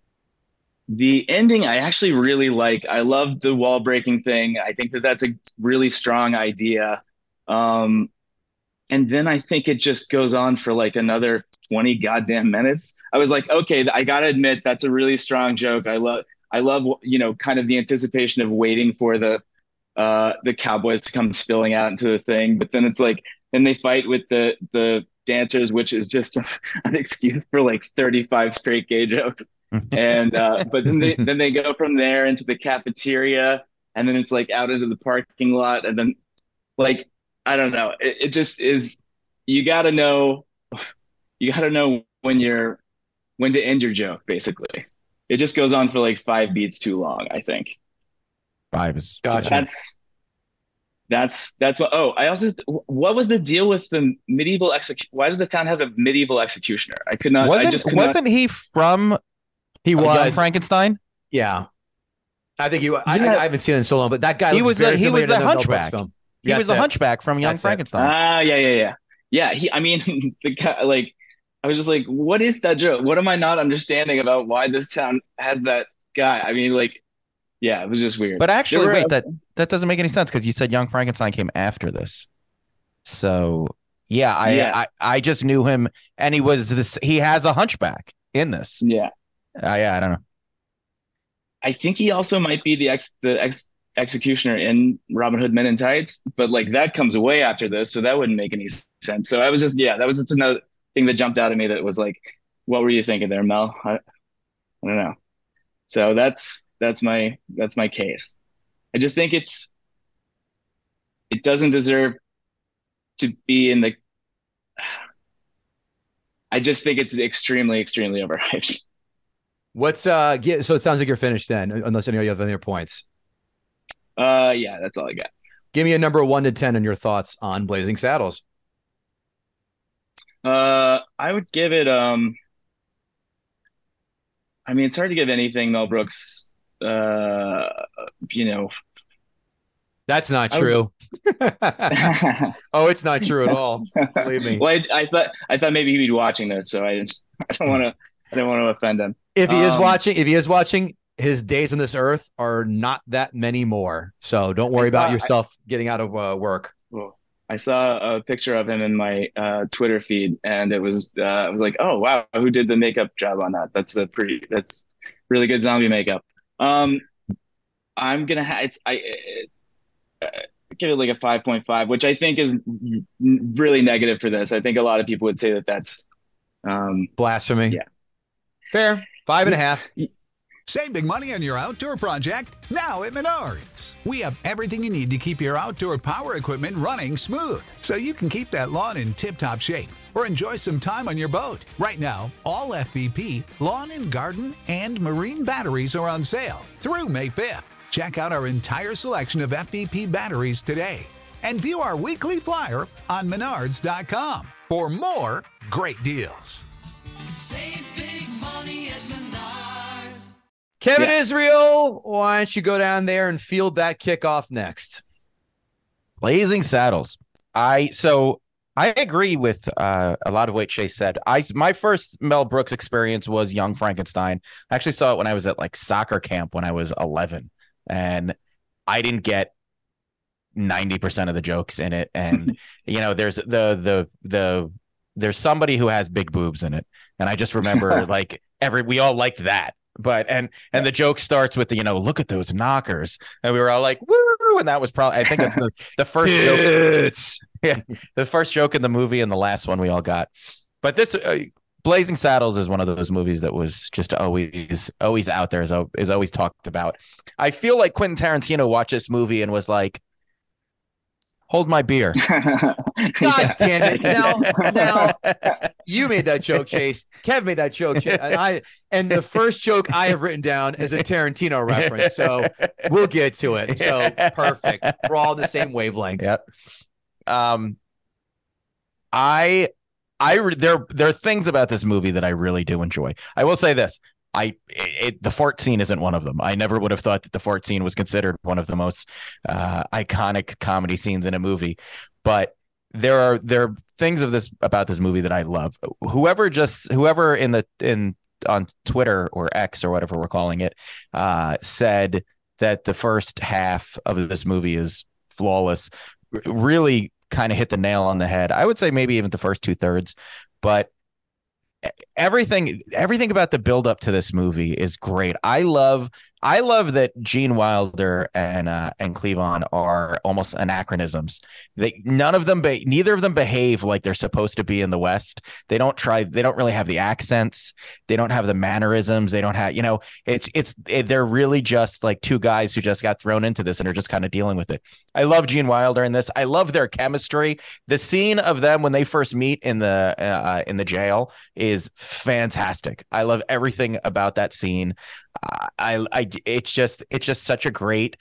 the ending. I actually really like. I love the wall breaking thing. I think that that's a really strong idea. Um, and then I think it just goes on for like another twenty goddamn minutes. I was like, okay, I gotta admit that's a really strong joke. I love, I love, you know, kind of the anticipation of waiting for the uh, the cowboys to come spilling out into the thing. But then it's like, then they fight with the the dancers, which is just an excuse for like thirty-five straight gay jokes. And uh, but then they then they go from there into the cafeteria, and then it's like out into the parking lot, and then like I don't know, it, it just is. You got to know, you got to know when you're when to end your joke. Basically, it just goes on for like five beats too long, I think. Five is Gotcha. That's That's that's what. Oh, I also. What was the deal with the medieval exec? Why does the town have a medieval executioner? I could not. Wasn't I just could wasn't not, he from He Young was. Frankenstein? Yeah. I think you. I, Yeah. I haven't seen it in so long, but that guy He looks was the- very he was familiar the to Mel Brooks hunchback. film. He That's was the it. hunchback from Young That's it. Frankenstein. Ah, yeah, yeah, yeah, yeah. He. I mean, the guy. Like, I was just like, what is that joke? What am I not understanding about why this town has that guy? I mean, like, yeah, it was just weird. But actually, There were- wait, that that doesn't make any sense because you said Young Frankenstein came after this. So yeah, I, Yeah. I I just knew him, and he was this. He has a hunchback in this. Yeah, Uh, yeah, I don't know. I think he also might be the ex the ex executioner in Robin Hood Men in Tights, but like that comes way after this, so that wouldn't make any sense. So I was just yeah, that was just another thing that jumped out at me that was like, what were you thinking there, Mel? I, I don't know. So that's that's my that's my case. I just think it's it doesn't deserve to be in the. I just think it's extremely extremely overhyped. What's uh? Yeah, so it sounds like you're finished then, unless any of you have any other points. Uh, yeah, that's all I got. Give me a number one to ten and your thoughts on Blazing Saddles. Uh, I would give it um. I mean, it's hard to give anything Mel Brooks. Uh, you know. That's not I true. well, Oh, it's not true at all. Believe me. I, I thought I thought maybe he'd be watching this, so I I don't want to I don't want to offend him. If he is Um, watching, if he is watching, his days on this earth are not that many more. So don't worry I saw- about yourself getting out of uh, work. Well, I saw a picture of him in my uh, Twitter feed, and it was uh, I was like, oh wow, who did the makeup job on that? That's a pretty that's really good zombie makeup. Um, I'm gonna ha- it's I. Uh, give it like a five point five, which I think is really negative for this. I think a lot of people would say that that's um, Blasphemy. Yeah. Fair. Five and a half. Save big money on your outdoor project now at Menards. We have everything you need to keep your outdoor power equipment running smooth, so you can keep that lawn in tip-top shape or enjoy some time on your boat. Right now, all F V P, lawn and garden, and marine batteries are on sale through May fifth. Check out our entire selection of F V P batteries today and view our weekly flyer on menards dot com for more great deals. Save big money at Menards. Kevin Yeah. Israel, why don't you go down there and field that kickoff next? Blazing Saddles. I so I agree with uh, a lot of what Chase said. I my first Mel Brooks experience was Young Frankenstein. I actually saw it when I was at like soccer camp when I was eleven, and I didn't get ninety percent of the jokes in it. And you know, there's the the the there's somebody who has big boobs in it, and I just remember like every we all liked that. But and and the joke starts with the, you know, look at those knockers, and we were all like woo, and that was probably I think that's the the first joke. Yeah, the first joke in the movie and the last one we all got. But this uh, Blazing Saddles is one of those movies that was just always always out there, is, is always talked about. I feel like Quentin Tarantino watched this movie and was like, hold my beer. God damn it. Now, now you made that joke, Chase. Kev made that joke. Chase, and I and the first joke I have written down is a Tarantino reference. So we'll get to it. So perfect. We're all the same wavelength. Yep. Um, I, I, there, there are things about this movie that I really do enjoy. I will say this. I it, the fart scene isn't one of them. I never would have thought that the fart scene was considered one of the most uh, iconic comedy scenes in a movie, but there are there are things of this about this movie that I love. Whoever just whoever in the in on Twitter or X or whatever we're calling it uh, said that the first half of this movie is flawless. Really kind of hit the nail on the head. I would say maybe even the first two thirds, but everything everything about the build up to this movie is great. I love I love that Gene Wilder and uh, and Cleavon are almost anachronisms. They none of them be, neither of them behave like they're supposed to be in the West. They don't try they don't really have the accents. They don't have the mannerisms. They don't have, you know, it's it's it, they're really just like two guys who just got thrown into this and are just kind of dealing with it. I love Gene Wilder in this. I love their chemistry. The scene of them when they first meet in the uh, in the jail is fantastic. I love everything about that scene. Uh, I, I, it's just, it's just such a great.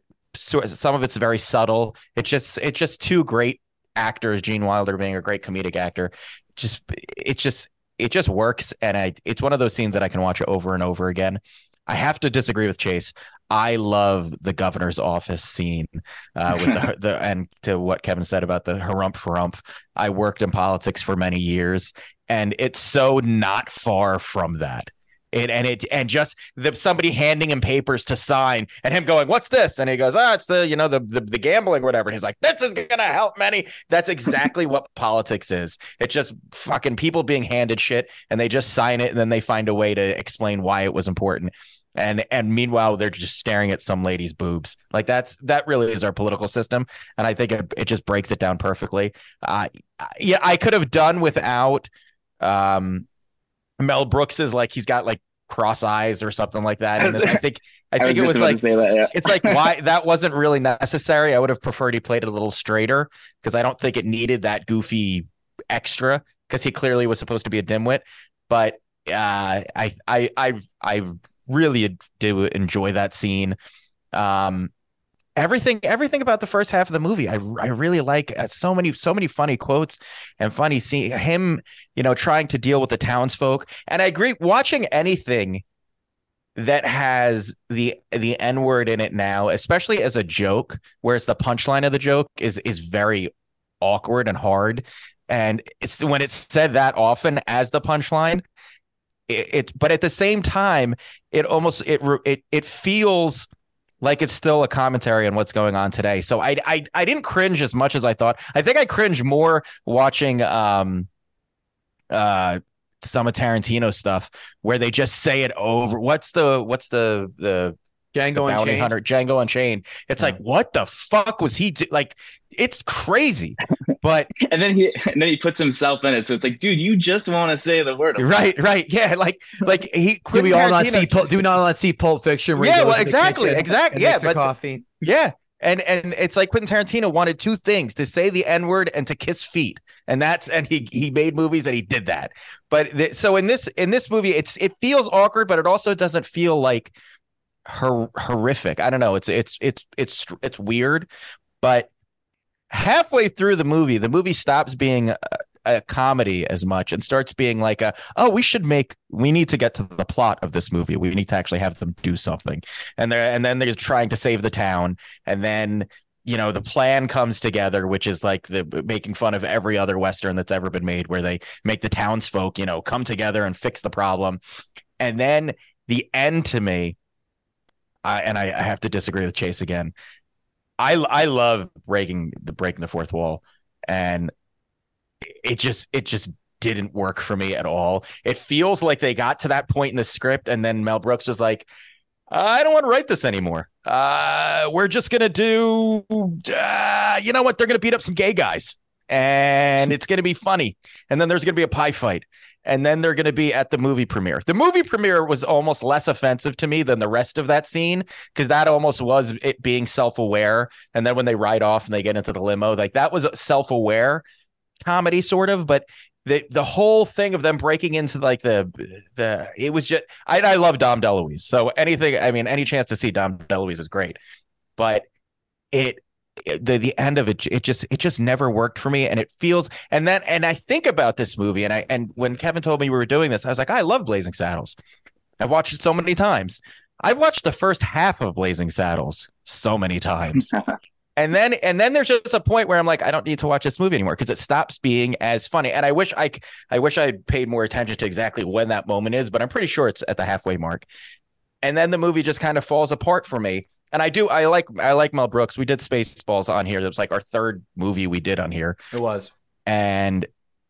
So some of it's very subtle. It's just, it's just two great actors. Gene Wilder being a great comedic actor. Just, it's just, it just works, and I, it's one of those scenes that I can watch over and over again. I have to disagree with Chase. I love the governor's office scene uh, with the, the and to what Kevin said about the harumph harumph. I worked in politics for many years, and it's so not far from that. It, and it and just the, somebody handing him papers to sign and him going, what's this? And he goes, oh, it's the, you know, the, the, the gambling, whatever. And he's like, this is going to help many. That's exactly what politics is. It's just fucking people being handed shit and they just sign it. And then they find a way to explain why it was important. And and meanwhile, they're just staring at some lady's boobs. Like that's that really is our political system. And I think it, it just breaks it down perfectly. Uh, yeah, I could have done without um, Mel Brooks is like he's got like cross eyes or something like that. And I think I think I was it was like that, yeah. It's like why that wasn't really necessary. I would have preferred he played it a little straighter because I don't think it needed that goofy extra because he clearly was supposed to be a dimwit. But uh, I I I I really do enjoy that scene. Um, everything everything about the first half of the movie I I really like. Uh, so many so many funny quotes and funny seeing him, you know, trying to deal with the townsfolk. And I agree, watching anything that has the the N-word in it now, especially as a joke, where it's the punchline of the joke is is very awkward and hard. And it's when it's said that often as the punchline, it, it but at the same time, it almost it it it feels like it's still a commentary on what's going on today. So I, I I didn't cringe as much as I thought. I think I cringed more watching um uh some of Tarantino stuff where they just say it over. What's the what's the the Django the Bounty Unchained. Hunter, Django Unchained. It's yeah. like, what the fuck was he do? Like, it's crazy. But and then he and then he puts himself in it. So it's like, dude, you just want to say the word. Right, right. Yeah, like like he do we all not see Pul- do we not not see Pulp Fiction? Where yeah, well, exactly, exactly. Yeah, but coffee. Yeah. And and it's like Quentin Tarantino wanted two things: to say the N-word and to kiss feet, and that's and he he made movies and he did that. But th- so in this in this movie, it's it feels awkward, but it also doesn't feel like hor- horrific. I don't know. It's it's it's it's it's weird, but halfway through the movie, the movie stops being a, a comedy as much and starts being like a, oh, we should make, we need to get to the plot of this movie. We need to actually have them do something. And they're, and then they're trying to save the town. And then you know, the plan comes together, which is like the making fun of every other Western that's ever been made, where they make the townsfolk, you know, come together and fix the problem. And then the end to me, I, and I, I have to disagree with Chase again. I I love breaking the breaking the fourth wall, and it just it just didn't work for me at all. It feels like they got to that point in the script, and then Mel Brooks was like, I don't want to write this anymore. Uh, we're just going to do, uh, you know what? They're going to beat up some gay guys, and it's going to be funny. And then there's going to be a pie fight. And then they're going to be at the movie premiere. The movie premiere was almost less offensive to me than the rest of that scene, because that almost was it being self-aware. And then when they ride off and they get into the limo, like that was a self-aware comedy sort of, but the the whole thing of them breaking into like the the it was just I I love Dom DeLuise. So anything, I mean, any chance to see Dom DeLuise is great. But it, it the the end of it, it just it just never worked for me. And it feels and then and I think about this movie, and I and when Kevin told me we were doing this, I was like, I love Blazing Saddles. I've watched it so many times. I've watched the first half of Blazing Saddles so many times. And then and then there's just a point where I'm like, I don't need to watch this movie anymore, because it stops being as funny. And I wish I I wish I paid more attention to exactly when that moment is, but I'm pretty sure it's at the halfway mark. And then the movie just kind of falls apart for me. And I do I like I like Mel Brooks. We did Spaceballs on here. That was like our third movie we did on here. It was. And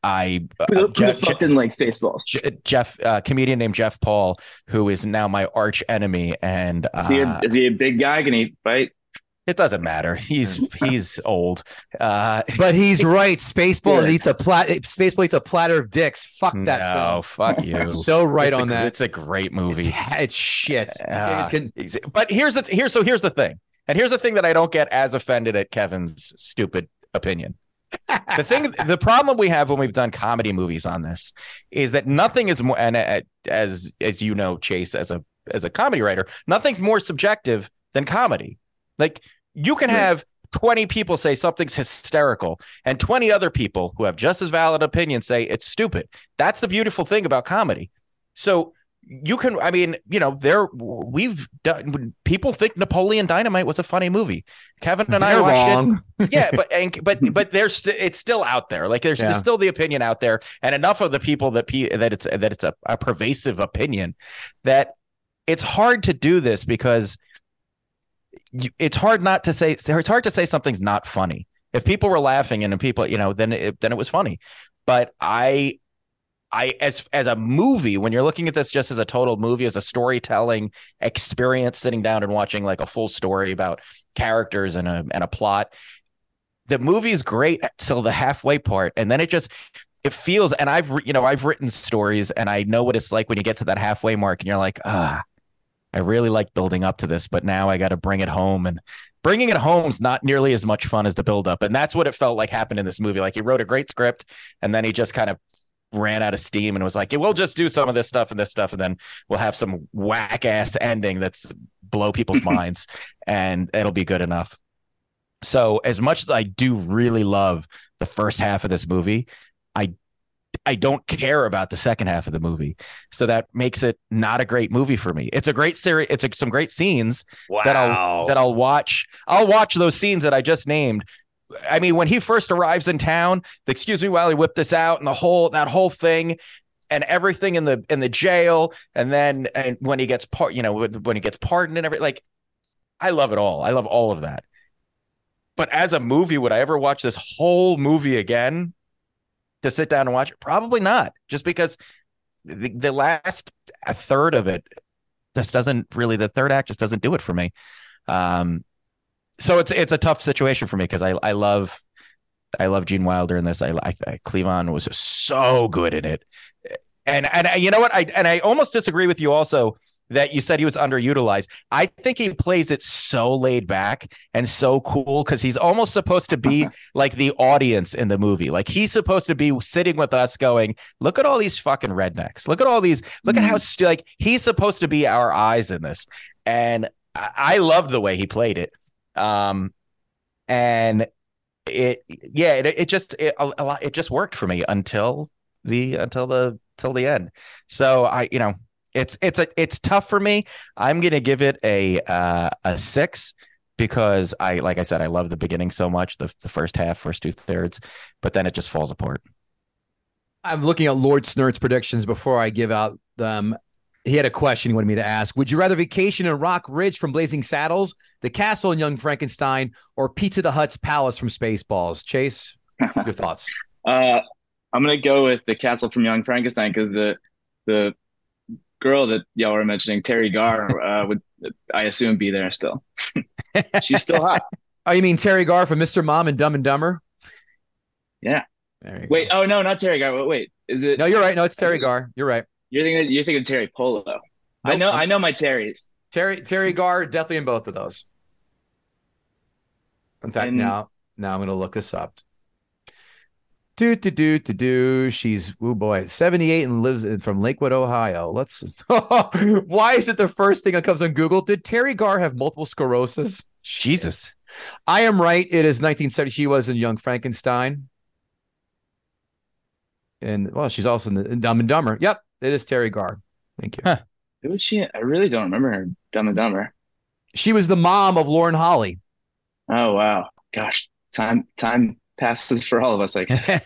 I uh, Who the Jeff, fuck didn't like Spaceballs? Jeff, uh, comedian named Jeff Paul, who is now my arch enemy. And uh, Is he a, is he a big guy? Can he fight? it doesn't matter. He's he's old. Uh, But he's right. Spaceball Yeah. eats a plat. Spaceball eats a platter of dicks. Fuck that. no, film. fuck you. So right It's on a, that. It's a great It's, movie. it's shit. Uh, It can- but here's the here. So here's the thing, and here's the thing that I don't get as offended at Kevin's stupid opinion. The thing, the problem we have when we've done comedy movies on this is that nothing is more, and uh, as as you know, Chase, as a as a comedy writer, nothing's more subjective than comedy. Like you can have twenty people say something's hysterical, and twenty other people who have just as valid opinions say it's stupid. That's the beautiful thing about comedy. So you can, I mean, you know, there we've done. People think Napoleon Dynamite was a funny movie. Kevin and I They're watched wrong. it. Yeah, but and, but but there's st- it's still out there. Like there's, Yeah. there's still the opinion out there, and enough of the people that pe- that it's that it's a, a pervasive opinion that it's hard to do this, because you, it's hard not to say it's hard to say something's not funny. If people were laughing and people, you know, then it, then it was funny. But I. I as as a movie, when you're looking at this just as a total movie, as a storytelling experience, sitting down and watching like a full story about characters and a and a plot, the movie's great till the halfway part, and then it just it feels. And I've you know I've written stories, and I know what it's like when you get to that halfway mark, and you're like, ah, I really like building up to this, but now I got to bring it home, and bringing it home is not nearly as much fun as the buildup, and that's what it felt like happened in this movie. Like he wrote a great script, and then he just kind of ran out of steam and was like, yeah, we'll just do some of this stuff and this stuff, and then we'll have some whack ass ending that's blow people's minds, and it'll be good enough. So as much as I do really love the first half of this movie, I I don't care about the second half of the movie. So that makes it not a great movie for me. It's a great series. It's a, some great scenes that I'll that I'll watch. I'll watch those scenes that I just named. I mean, when he first arrives in town, the excuse me while he whipped this out, and the whole that whole thing, and everything in the in the jail, and then and when he gets part, you know, when he gets pardoned and everything, like I love it all. I love all of that. But as a movie, would I ever watch this whole movie again to sit down and watch it? Probably not, just because the, the last a third of it just doesn't really. The third act just doesn't do it for me. Um, So it's it's a tough situation for me, because I I love I love Gene Wilder in this. I like Cleavon was so good in it, and and you know what I and I almost disagree with you also that you said he was underutilized. I think he plays it so laid back and so cool, because he's almost supposed to be like the audience in the movie. Like he's supposed to be sitting with us going, look at all these fucking rednecks. Look at all these. Look at how st- like he's supposed to be our eyes in this, and I, I loved the way he played it. Um, and it, yeah, it, it just, it, a, a lot, it just worked for me until the, until the, till the end. So I, you know, it's, it's a, it's tough for me. I'm going to give it a, uh, a six, because I, like I said, I love the beginning so much, the, the first half, first two thirds, but then it just falls apart. I'm looking at Lord Snurt's predictions before I give out them. He had a question he wanted me to ask. Would you rather vacation in Rock Ridge from Blazing Saddles, the castle in Young Frankenstein, or Pizza the Hutt's palace from Spaceballs? Chase, your thoughts? Uh, I'm gonna go with the castle from Young Frankenstein because the the girl that y'all were mentioning, Terry Garr, uh, would I assume be there still. She's still hot. Oh, you mean Terry Garr from Mister Mom and Dumb and Dumber? Yeah. There you Wait, go. oh no, not Terry Garr. Wait, wait, is it? No, you're right. No, it's Terry Garr. You're right. You're thinking you're thinking Terry Polo. I Nope. know I know my Terrys. Terry Terry Garr, definitely in both of those. In fact, And- now now I'm going to look this up. Do do do do do. She's oh boy, seventy-eight and lives in, from Lakewood, Ohio. Let's. Why is it the first thing that comes on Google? Did Terry Garr have multiple sclerosis? Jesus. I am right. It is nineteen seventy. She was in Young Frankenstein, and well, she's also in, the, in Dumb and Dumber. Yep, it is Terry Garr. Thank you. Huh. Who was she? I really don't remember her. Dumb and Dumber. She was the mom of Lauren Holly. Oh wow, gosh, time time passes for all of us. I guess.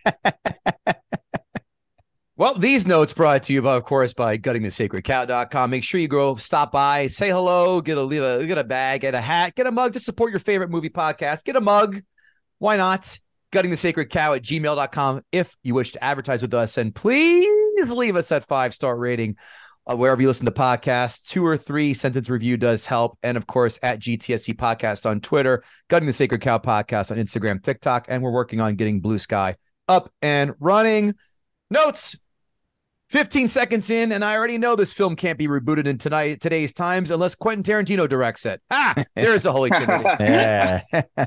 Well, these notes brought to you, of course, by gutting the sacred cow dot com. Make sure you go stop by, say hello, get a leave a get a bag, get a hat, get a mug to support your favorite movie podcast. Get a mug. Why not? gutting the sacred cow at gmail dot com if you wish to advertise with us. And please leave us that five-star rating uh, wherever you listen to podcasts. Two or three sentence review does help. And of course, at G T S C Podcast on Twitter, Gutting the Sacred Cow Podcast on Instagram, TikTok, and we're working on getting Blue Sky up and running. Notes. fifteen seconds in, and I already know this film can't be rebooted in tonight today's times unless Quentin Tarantino directs it. Ah, there's the Holy Trinity. Yeah.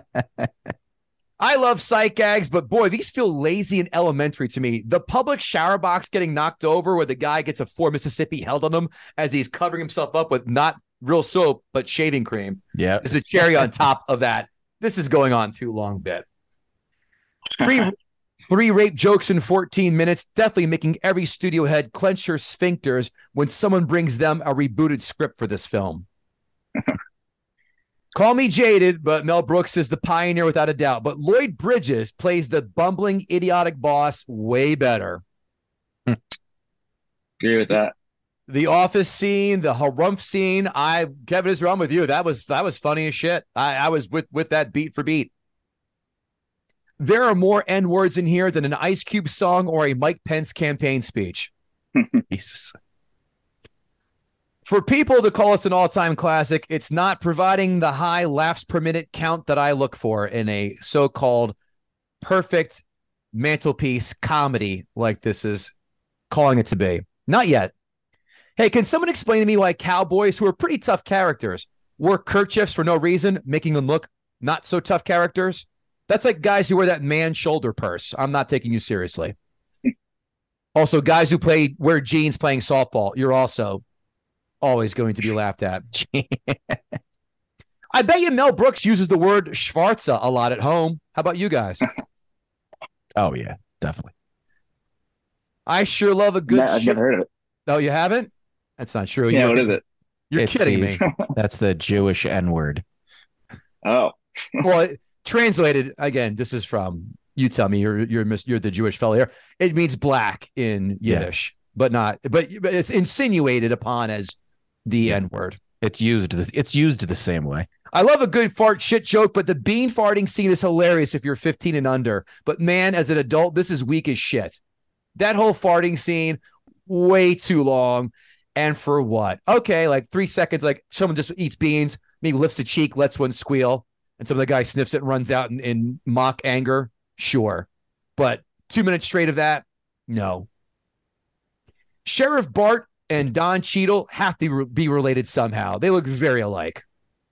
I love sight gags, but boy, these feel lazy and elementary to me. The public shower box getting knocked over where the guy gets a four Mississippi held on him as he's covering himself up with not real soap, but shaving cream. Yeah. There's a cherry on top of that. This is going on too long, bit. Three, three rape jokes in fourteen minutes, definitely making every studio head clench their sphincters when someone brings them a rebooted script for this film. Call me jaded, but Mel Brooks is the pioneer without a doubt. But Lloyd Bridges plays the bumbling, idiotic boss way better. Agree with that. The office scene, the harumph scene. I, Kevin, is wrong with you. That was that was funny as shit. I, I was with with that beat for beat. There are more N words in here than an Ice Cube song or a Mike Pence campaign speech. Jesus. For people to call us an all-time classic, it's not providing the high laughs per minute count that I look for in a so-called perfect mantelpiece comedy like this is calling it to be. Not yet. Hey, can someone explain to me why cowboys, who are pretty tough characters, wore kerchiefs for no reason, making them look not so tough characters? That's like guys who wear that man shoulder purse. I'm not taking you seriously. Also, guys who play wear jeans playing softball, you're also always going to be laughed at. I bet you Mel Brooks uses the word Schwarza a lot at home. How about you guys? Oh, yeah, definitely. I sure love a good No, I've shit. never heard of it. Oh, you haven't? That's not true. Yeah, You're, what is it? You're It's kidding the- me. That's the Jewish N word. Oh, Well, it- translated again, this is from you tell me you're you're mis- you're the Jewish fellow here. It means black in Yeah. Yiddish, but not but, but it's insinuated upon as the Yeah. N word. It's used the, it's used the same way. I love a good fart shit joke, but the bean farting scene is hilarious if you're fifteen and under. But man, as an adult, this is weak as shit. That whole farting scene, way too long. And for what? Okay, like three seconds, like someone just eats beans, maybe lifts a cheek, lets one squeal, and some of the guy sniffs it and runs out in, in mock anger. Sure. But two minutes straight of that, no. Sheriff Bart and Don Cheadle have to re- be related somehow. They look very alike.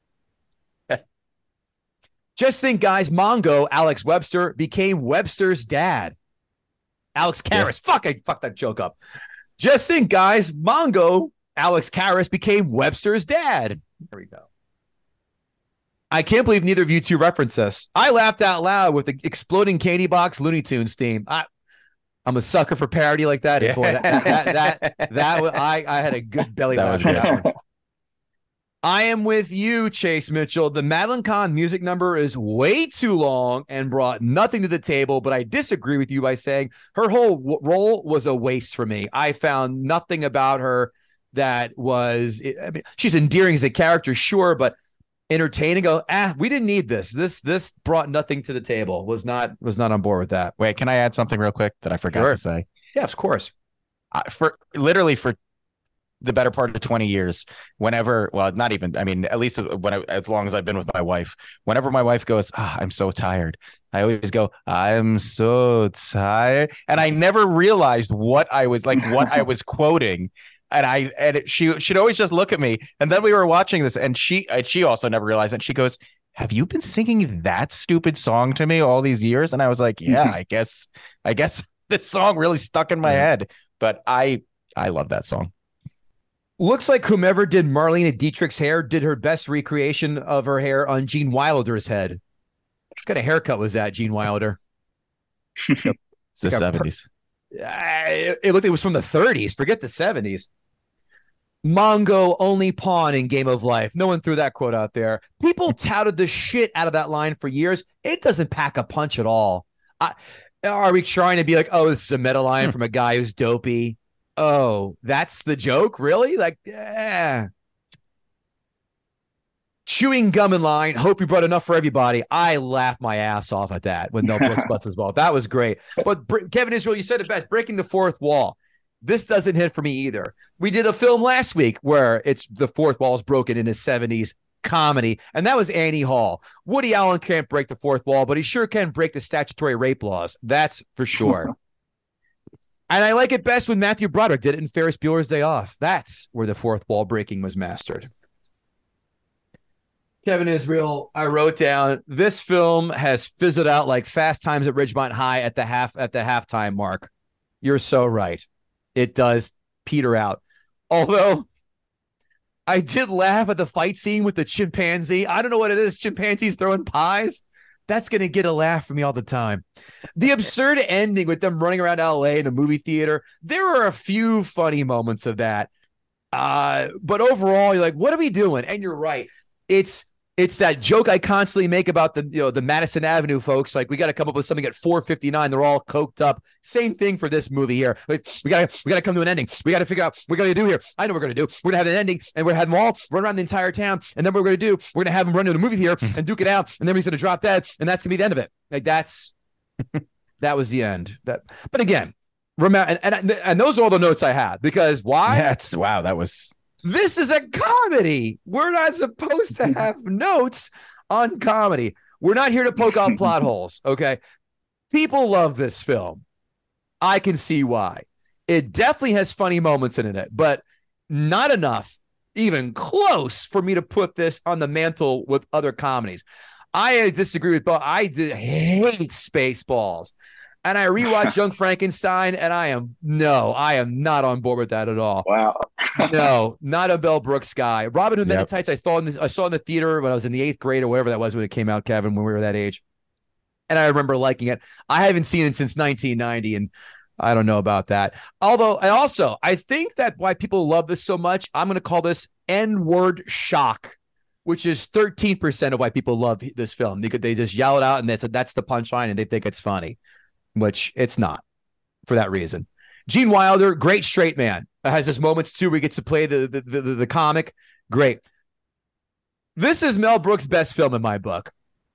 Just think, guys, Mongo, Alex Webster, became Webster's dad. Alex Karras. Fuck, I fucked that joke up. Just think, guys, Mongo, Alex Karras, became Webster's dad. There we go. I can't believe neither of you two referenced this. I laughed out loud with the exploding candy box Looney Tunes theme. I, I'm a sucker for parody like that. And boy, that, that, that, that, wa- I, I had a good belly That laugh was at good. that one. I am with you, Chase Mitchell. The Madeline Kahn music number is way too long and brought nothing to the table, but I disagree with you by saying her whole w- role was a waste for me. I found nothing about her that was, I mean, she's endearing as a character, sure, but entertaining. Go, ah, we didn't need this. This this brought nothing to the table. Was not was not on board with that. Wait, can I add something real quick that I forgot Sure. to say? Yeah, of course. Uh, for literally for the better part of twenty years, whenever, well, not even, I mean, at least when I, as long as I've been with my wife, whenever my wife goes, ah, I'm so tired, I always go, I'm so tired. And I never realized what I was like, what I was quoting. And I, and it, she, she'd always just look at me. And then we were watching this and she, and she also never realized it. She goes, have you been singing that stupid song to me all these years? And I was like, yeah, I guess, I guess this song really stuck in my Yeah. head, but I, I love that song. Looks like whomever did Marlene Dietrich's hair did her best recreation of her hair on Gene Wilder's head. What kind of haircut was that, Gene Wilder? It's the Like a per- seventies. Uh, it, it looked like it was from the thirties. Forget the seventies. Mongo only pawn in Game of Life. No one threw that quote out there. People touted the shit out of that line for years. It doesn't pack a punch at all. I, are we trying to be like, oh, this is a meta line from a guy who's dopey? Oh, that's the joke? Really? Like, yeah. Chewing gum in line. Hope you brought enough for everybody. I laughed my ass off at that when Mel Brooks busts his ball. That was great. But Br- Kevin Israel, you said it best. Breaking the fourth wall. This doesn't hit for me either. We did a film last week where it's the fourth wall is broken in a seventies comedy, and that was Annie Hall. Woody Allen can't break the fourth wall, but he sure can break the statutory rape laws. That's for sure. And I like it best when Matthew Broderick did it in Ferris Bueller's Day Off. That's where the fourth wall breaking was mastered. Kevin Israel, I wrote down this film has fizzled out like Fast Times at Ridgemont High at the half at the halftime mark. You're so right. It does peter out. Although I did laugh at the fight scene with the chimpanzee. I don't know what it is. Chimpanzees throwing pies. That's going to get a laugh from me all the time. The absurd ending with them running around L A in the movie theater. There are a few funny moments of that. Uh, but overall, you're like, what are we doing? And you're right. It's It's that joke I constantly make about the, you know, the Madison Avenue folks. Like, we got to come up with something at four fifty-nine. They're all coked up. Same thing for this movie here. Like, we got to we got to come to an ending. We got to figure out what we're going to do here. I know what we're going to do. We're going to have an ending, and we're going to have them all run around the entire town. And then what we're going to do, we're going to have them run to the movie theater and duke it out. And then we're going to drop that, and that's going to be the end of it. Like, that's that was the end. That, but again, remember, and, and and those are all the notes I had, because why? That's wow. That was. This is a comedy. We're not supposed to have notes on comedy. We're not here to poke out plot holes, okay? People love this film. I can see why. It definitely has funny moments in it, but not enough, even close, for me to put this on the mantle with other comedies. I disagree with both. I did, hate Spaceballs. And I rewatched Young Frankenstein, and I am, no, I am not on board with that at all. Wow. No, not a Mel Brooks guy. Robin Hood Men in Yep. Tights, I thought in the, I saw in the theater when I was in the eighth grade or whatever that was when it came out, Kevin, when we were that age. And I remember liking it. I haven't seen it since nineteen ninety, and I don't know about that. Although, I also, I think that why people love this so much, I'm going to call this N-word shock, which is thirteen percent of why people love this film. They could, they just yell it out, and that's, that's the punchline, and they think it's funny, which it's not for that reason. Gene Wilder, great straight man. Has his moments too where he gets to play the, the, the, the comic. Great. This is Mel Brooks' best film in my book.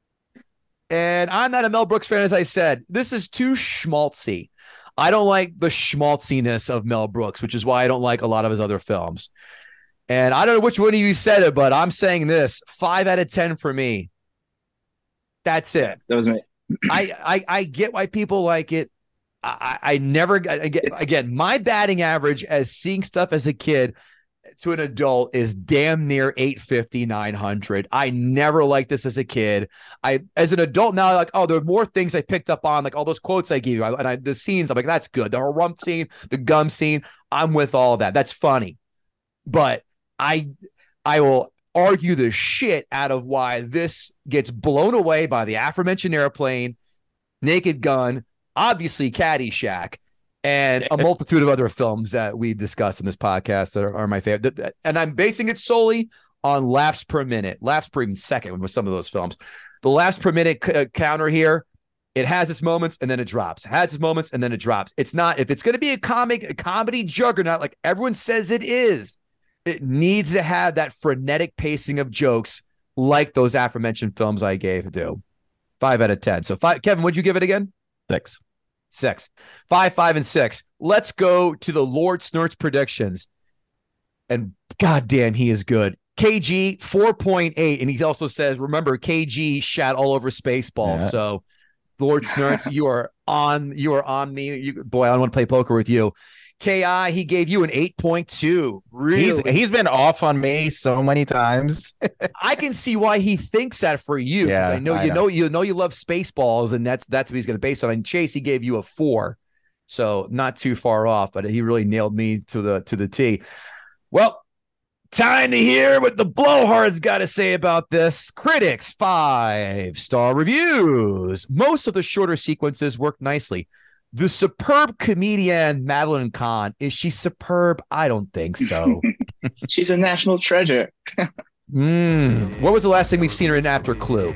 And I'm not a Mel Brooks fan, as I said. This is too schmaltzy. I don't like the schmaltziness of Mel Brooks, which is why I don't like a lot of his other films. And I don't know which one of you said it, but I'm saying this. Five out of ten for me. That's it. That was me. I, I I get why people like it. I, I never I get, again, my batting average as seeing stuff as a kid to an adult is damn near eight fifty, nine hundred. I never liked this as a kid. I as an adult now, like, oh, there are more things I picked up on, like all those quotes I gave you, and I, the scenes. I'm like, that's good. The rump scene, the gum scene. I'm with all that. That's funny, but I I will argue the shit out of why this gets blown away by the aforementioned Airplane, Naked Gun, obviously Caddyshack, and a multitude of other films that we've discussed in this podcast that are, are my favorite. And I'm basing it solely on laughs per minute, laughs per even second with some of those films. The laughs per minute c- uh, counter here, it has its moments and then it drops. It has its moments and then it drops. It's not, if it's going to be a comic, a comedy juggernaut like everyone says it is, it needs to have that frenetic pacing of jokes like those aforementioned films I gave do. Five out of ten. So five, Kevin, what'd you give it again? Six. Six. Five, five, and six. Let's go to the Lord Snurt's predictions. And goddamn, he is good. K G four point eight, and he also says, remember, K G shat all over Spaceballs. Yeah. So, Lord Snurts, you are on. You are on me. You, boy, I don't want to play poker with you. K I, he gave you an eight point two. Really, he's he's been off on me so many times. I can see why he thinks that for you. Yeah, I know I you know. know you know you love Spaceballs, and that's that's what he's going to base it on. And Chase, he gave you a four, so not too far off, but he really nailed me to the to the T. Well. Time to hear what the blowhard's got to say about this. Critics, five-star reviews. Most of the shorter sequences work nicely. The superb comedian Madeline Kahn, is she superb? I don't think so. She's a national treasure. mm. What was the last thing we've seen her in after Clue?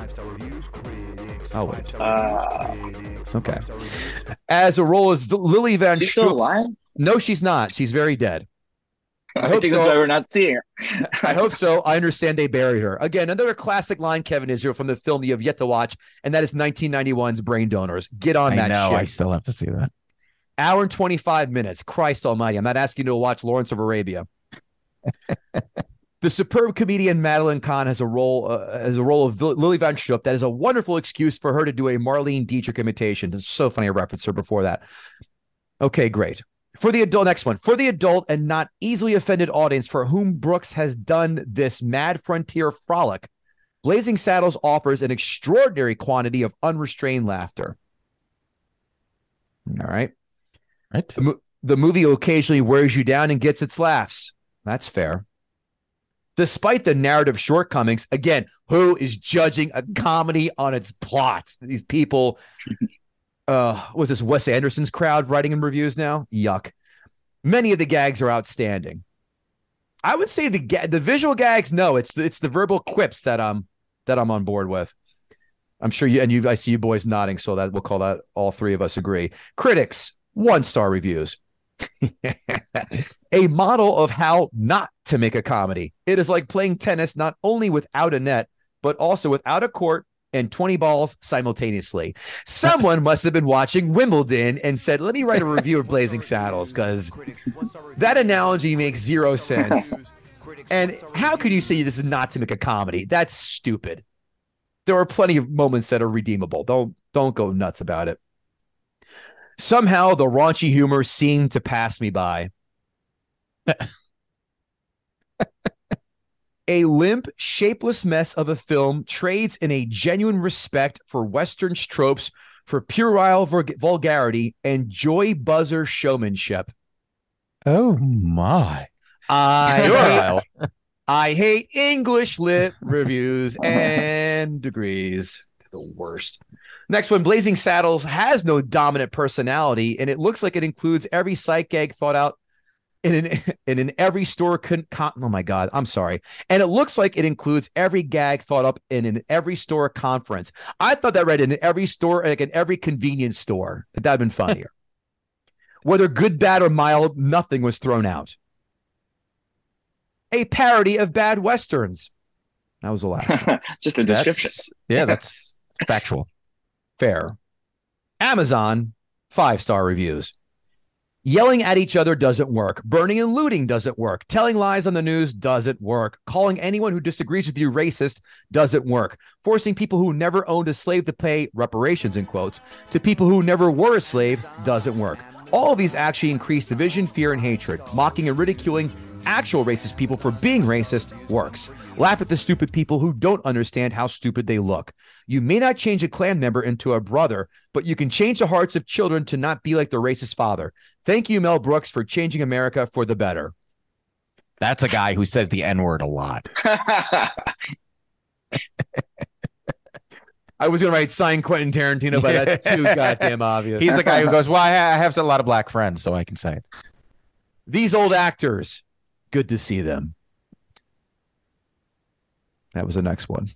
Oh, wait. Uh, Okay. As a role as Lily Van she's still Stroop. alive? No, she's not. She's very dead. I, hope think so. that's why we're not seeing her. I hope so. I understand they buried her. Again, another classic line, Kevin Israel, from the film you have yet to watch, and that is nineteen ninety-one's Brain Donors. Get on I that know. shit. I still have to see that. Hour and twenty-five minutes. Christ almighty. I'm not asking you to watch Lawrence of Arabia. The superb comedian Madeline Kahn has a role uh, as a role of Lily Van Stroop. That is a wonderful excuse for her to do a Marlene Dietrich imitation. It's so funny I referenced her before that. Okay, great. For the adult, next one. For the adult and not easily offended audience for whom Brooks has done this mad frontier frolic, Blazing Saddles offers an extraordinary quantity of unrestrained laughter. All right. Right. The, mo- the movie occasionally wears you down and gets its laughs. That's fair. Despite the narrative shortcomings, again, who is judging a comedy on its plots? These people... Uh, was this Wes Anderson's crowd writing in reviews now? Yuck. Many of the gags are outstanding. I would say the ga- the visual gags, no, it's the, it's the verbal quips that I'm that I'm on board with. I'm sure you and you. I see you boys nodding, so that we'll call that all three of us agree. Critics, one star reviews. A model of how not to make a comedy. It is like playing tennis, not only without a net, but also without a court and twenty balls simultaneously. Someone must have been watching Wimbledon and said, let me write a review of Blazing Saddles, because that analogy makes zero sense. And how could you say this is not to make a comedy? That's stupid. There are plenty of moments that are redeemable. Don't, don't go nuts about it. Somehow the raunchy humor seemed to pass me by. A limp, shapeless mess of a film trades in a genuine respect for Western tropes for puerile vulgarity and joy buzzer showmanship. Oh, my. I hate, I hate English lit reviews and degrees. The worst. Next one, Blazing Saddles has no dominant personality, and it looks like it includes every sight gag thought out in an, in an every store. Con- con- oh my God, I'm sorry. And it looks like it includes every gag thought up in an every store conference. I thought that read in every store, like in every convenience store. That'd have been funnier. Whether good, bad, or mild, nothing was thrown out. A parody of bad Westerns. That was the last one. Just a description. That's, yeah, that's factual. Fair. Amazon, five-star reviews. Yelling at each other doesn't work. Burning and looting doesn't work. Telling lies on the news doesn't work. Calling anyone who disagrees with you racist doesn't work. Forcing people who never owned a slave to pay reparations, in quotes, to people who never were a slave doesn't work. All of these actually increase division, fear, and hatred. Mocking and ridiculing actual racist people for being racist works. Laugh at the stupid people who don't understand how stupid they look. You may not change a clan member into a brother, but you can change the hearts of children to not be like the racist father. Thank you, Mel Brooks, for changing America for the better. That's a guy who says the N-word a lot. I was going to write sign Quentin Tarantino, but that's too goddamn obvious. He's the guy who goes, well, I have a lot of black friends, so I can say it. These old actors, good to see them. That was the next one.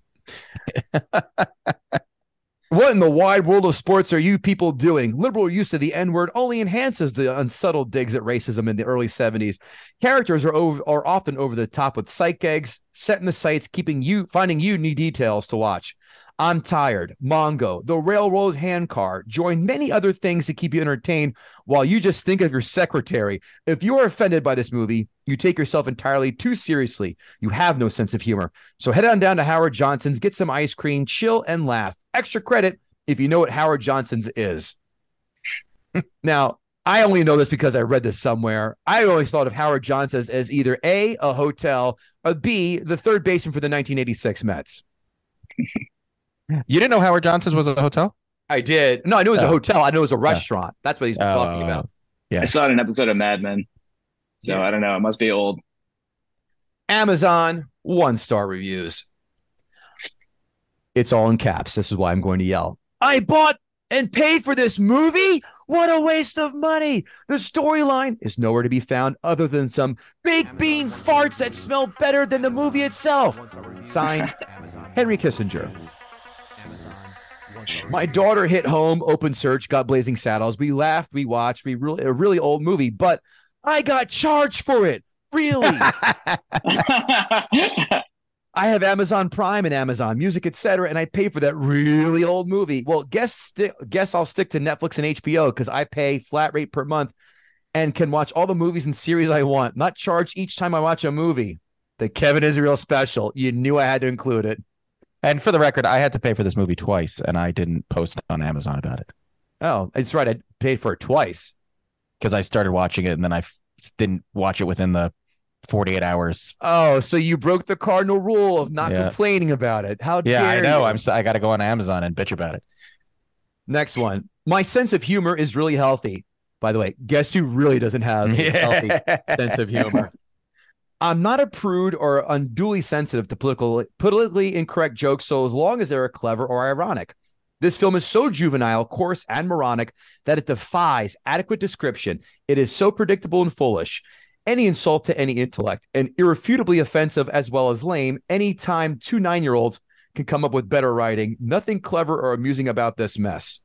What in the wide world of sports are you people doing? Liberal use of the N-word only enhances the unsubtle digs at racism in the early seventies. Characters are over, are often over the top with psych gags, setting the sights, keeping you finding you new details to watch. I'm Tired, Mongo, The Railroad Handcar, join many other things to keep you entertained while you just think of your secretary. If you are offended by this movie, you take yourself entirely too seriously. You have no sense of humor. So head on down to Howard Johnson's, get some ice cream, chill, and laugh. Extra credit if you know what Howard Johnson's is. Now, I only know this because I read this somewhere. I always thought of Howard Johnson's as either A, a hotel, or B, the third baseman for the nineteen eighty-six Mets. You didn't know Howard Johnson's was a hotel? I did. No, I knew it was Oh. a hotel. I knew it was a restaurant. That's what he's Oh. talking about. Yeah. I saw it in an episode of Mad Men. So Yeah. I don't know. It must be old. Amazon, one-star reviews. It's all in caps. This is why I'm going to yell. I bought and paid for this movie? What a waste of money. The storyline is nowhere to be found other than some baked bean farts that smell better than the movie itself. Signed, Henry Kissinger. My daughter hit home, open search, got Blazing Saddles. We laughed, we watched, we really a really old movie, but I got charged for it. Really? I have Amazon Prime and Amazon Music, et cetera, and I pay for that really old movie. Well, guess sti- guess I'll stick to Netflix and H B O because I pay flat rate per month and can watch all the movies and series I want, not charge each time I watch a movie. The Kevin Israel special. You knew I had to include it. And for the record, I had to pay for this movie twice, and I didn't post on Amazon about it Oh, it's right. I paid for it twice. because I started watching it and then I f- didn't watch it within the forty-eight hours. Oh, so you broke the cardinal rule of not Yeah. complaining about it. How Yeah, dare I know. you? I'm so, I got to go on Amazon and bitch about it. Next one. My sense of humor is really healthy. By the way, guess who really doesn't have a healthy sense of humor? I'm not a prude or unduly sensitive to political, politically incorrect jokes, so as long as they're clever or ironic. This film is so juvenile, coarse, and moronic that it defies adequate description. It is so predictable and foolish. Any insult to any intellect, and irrefutably offensive as well as lame. Anytime two nine-year-olds can come up with better writing. Nothing clever or amusing about this mess.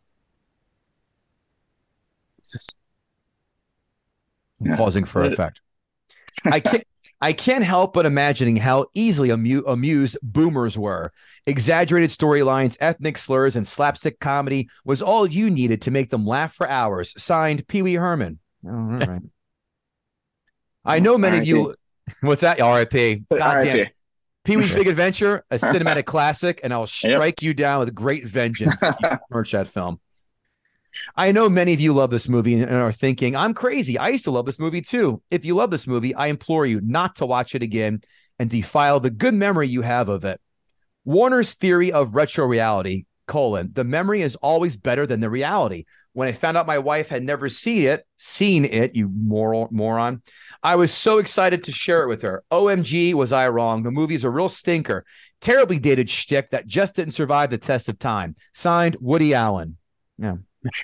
I'm pausing for effect. I can't. I can't help but imagining how easily amu- amused boomers were. Exaggerated storylines, ethnic slurs, and slapstick comedy was all you needed to make them laugh for hours. Signed, Pee Wee Herman. Oh, all right. I know many of you. What's that? R I P. God damn. Pee Wee's Big Adventure, a cinematic classic, and I'll strike you down with great vengeance if you merch that film. I know many of you love this movie and are thinking, I'm crazy. I used to love this movie too. If you love this movie, I implore you not to watch it again and defile the good memory you have of it. Warner's theory of retro reality, colon, the memory is always better than the reality. When I found out my wife had never seen it, seen it, you moral moron, I was so excited to share it with her. O M G, was I wrong? The movie's a real stinker. Terribly dated shtick that just didn't survive the test of time. Signed, Woody Allen. Yeah.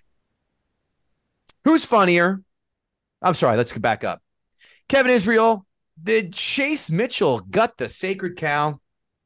Who's funnier? I'm sorry, let's get back up. Kevin Israel, did Chase Mitchell gut the sacred cow?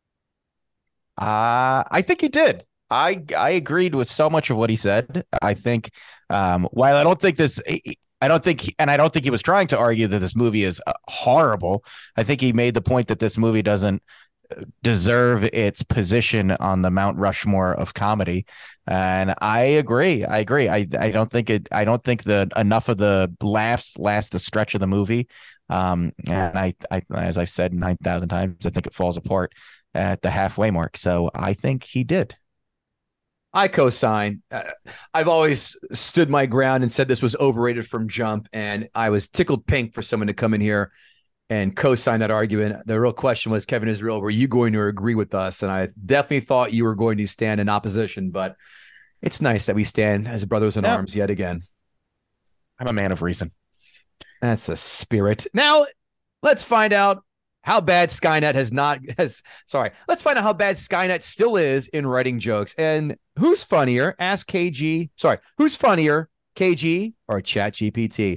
Uh, I think he did. I I agreed with so much of what he said. I think um, while I don't think this, I don't think, and I don't think he was trying to argue that this movie is uh, horrible. I think he made the point that this movie doesn't deserve its position on the Mount Rushmore of comedy. And I agree. I agree. I, I don't think it, I don't think that enough of the laughs last the stretch of the movie. Um, and I, I, as I said nine thousand times, I think it falls apart at the halfway mark. So I think he did. I co-sign. Uh, I've always stood my ground and said this was overrated from jump. And I was tickled pink for someone to come in here and co-sign that argument. The real question was, Kevin Israel, were you going to agree with us? And I definitely thought you were going to stand in opposition, but it's nice that we stand as brothers in Yeah. arms yet again. I'm a man of reason. That's a spirit. Now, let's find out how bad Skynet has not has sorry. Let's find out how bad Skynet still is in writing jokes. And who's funnier? Ask K G. Sorry, who's funnier, K G or ChatGPT?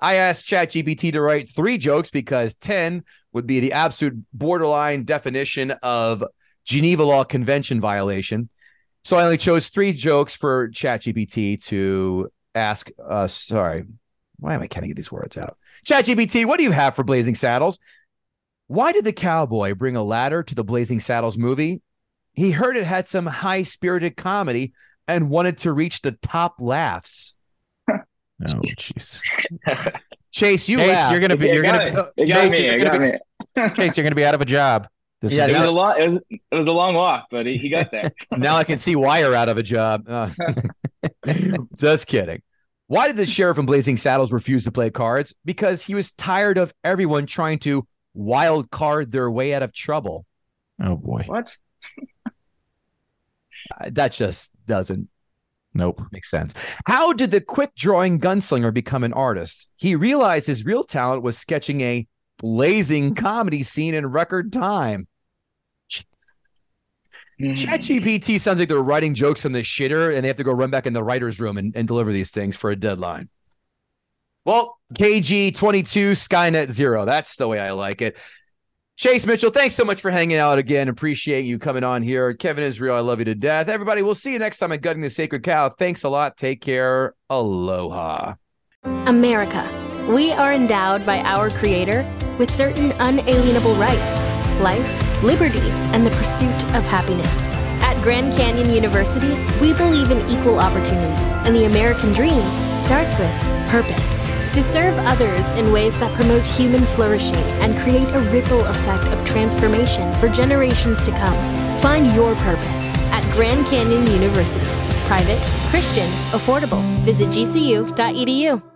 I asked ChatGPT to write three jokes because ten would be the absolute borderline definition of Geneva Law Convention violation. So I only chose three jokes for ChatGPT to ask. Uh, sorry, why am I can't get these words out? ChatGPT, what do you have for Blazing Saddles? Why did the cowboy bring a ladder to the Blazing Saddles movie? He heard it had some high-spirited comedy and wanted to reach the top laughs. Oh, jeez. Chase, you Chase, laugh. you're gonna be. It You're got gonna. me. It got Chase, me. you're It gonna got be. me. Chase, you're gonna be out of a job. This Yeah, is It was now- a long. It was, it was a long walk, but he, he got there. Now I can see why you're out of a job. Uh, just kidding. Why did the sheriff in Blazing Saddles refuse to play cards? Because he was tired of everyone trying to wild card their way out of trouble. Oh boy. What? Uh, that just doesn't Nope. make sense. How did the quick drawing gunslinger become an artist? He realized his real talent was sketching a blazing comedy scene in record time. ChatGPT sounds like they're writing jokes from the shitter and they have to go run back in the writer's room and, and deliver these things for a deadline. Well, K G twenty-two, Skynet Zero. That's the way I like it. Chase Mitchell, thanks so much for hanging out again. Appreciate you coming on here. Kevin Israel, I love you to death. Everybody, we'll see you next time at Gutting the Sacred Cow. Thanks a lot. Take care. Aloha. America. We are endowed by our Creator with certain unalienable rights: life, liberty, and the pursuit of happiness. At Grand Canyon University, we believe in equal opportunity, and the American dream starts with purpose. To serve others in ways that promote human flourishing and create a ripple effect of transformation for generations to come. Find your purpose at Grand Canyon University. Private, Christian, affordable. Visit G C U dot E D U.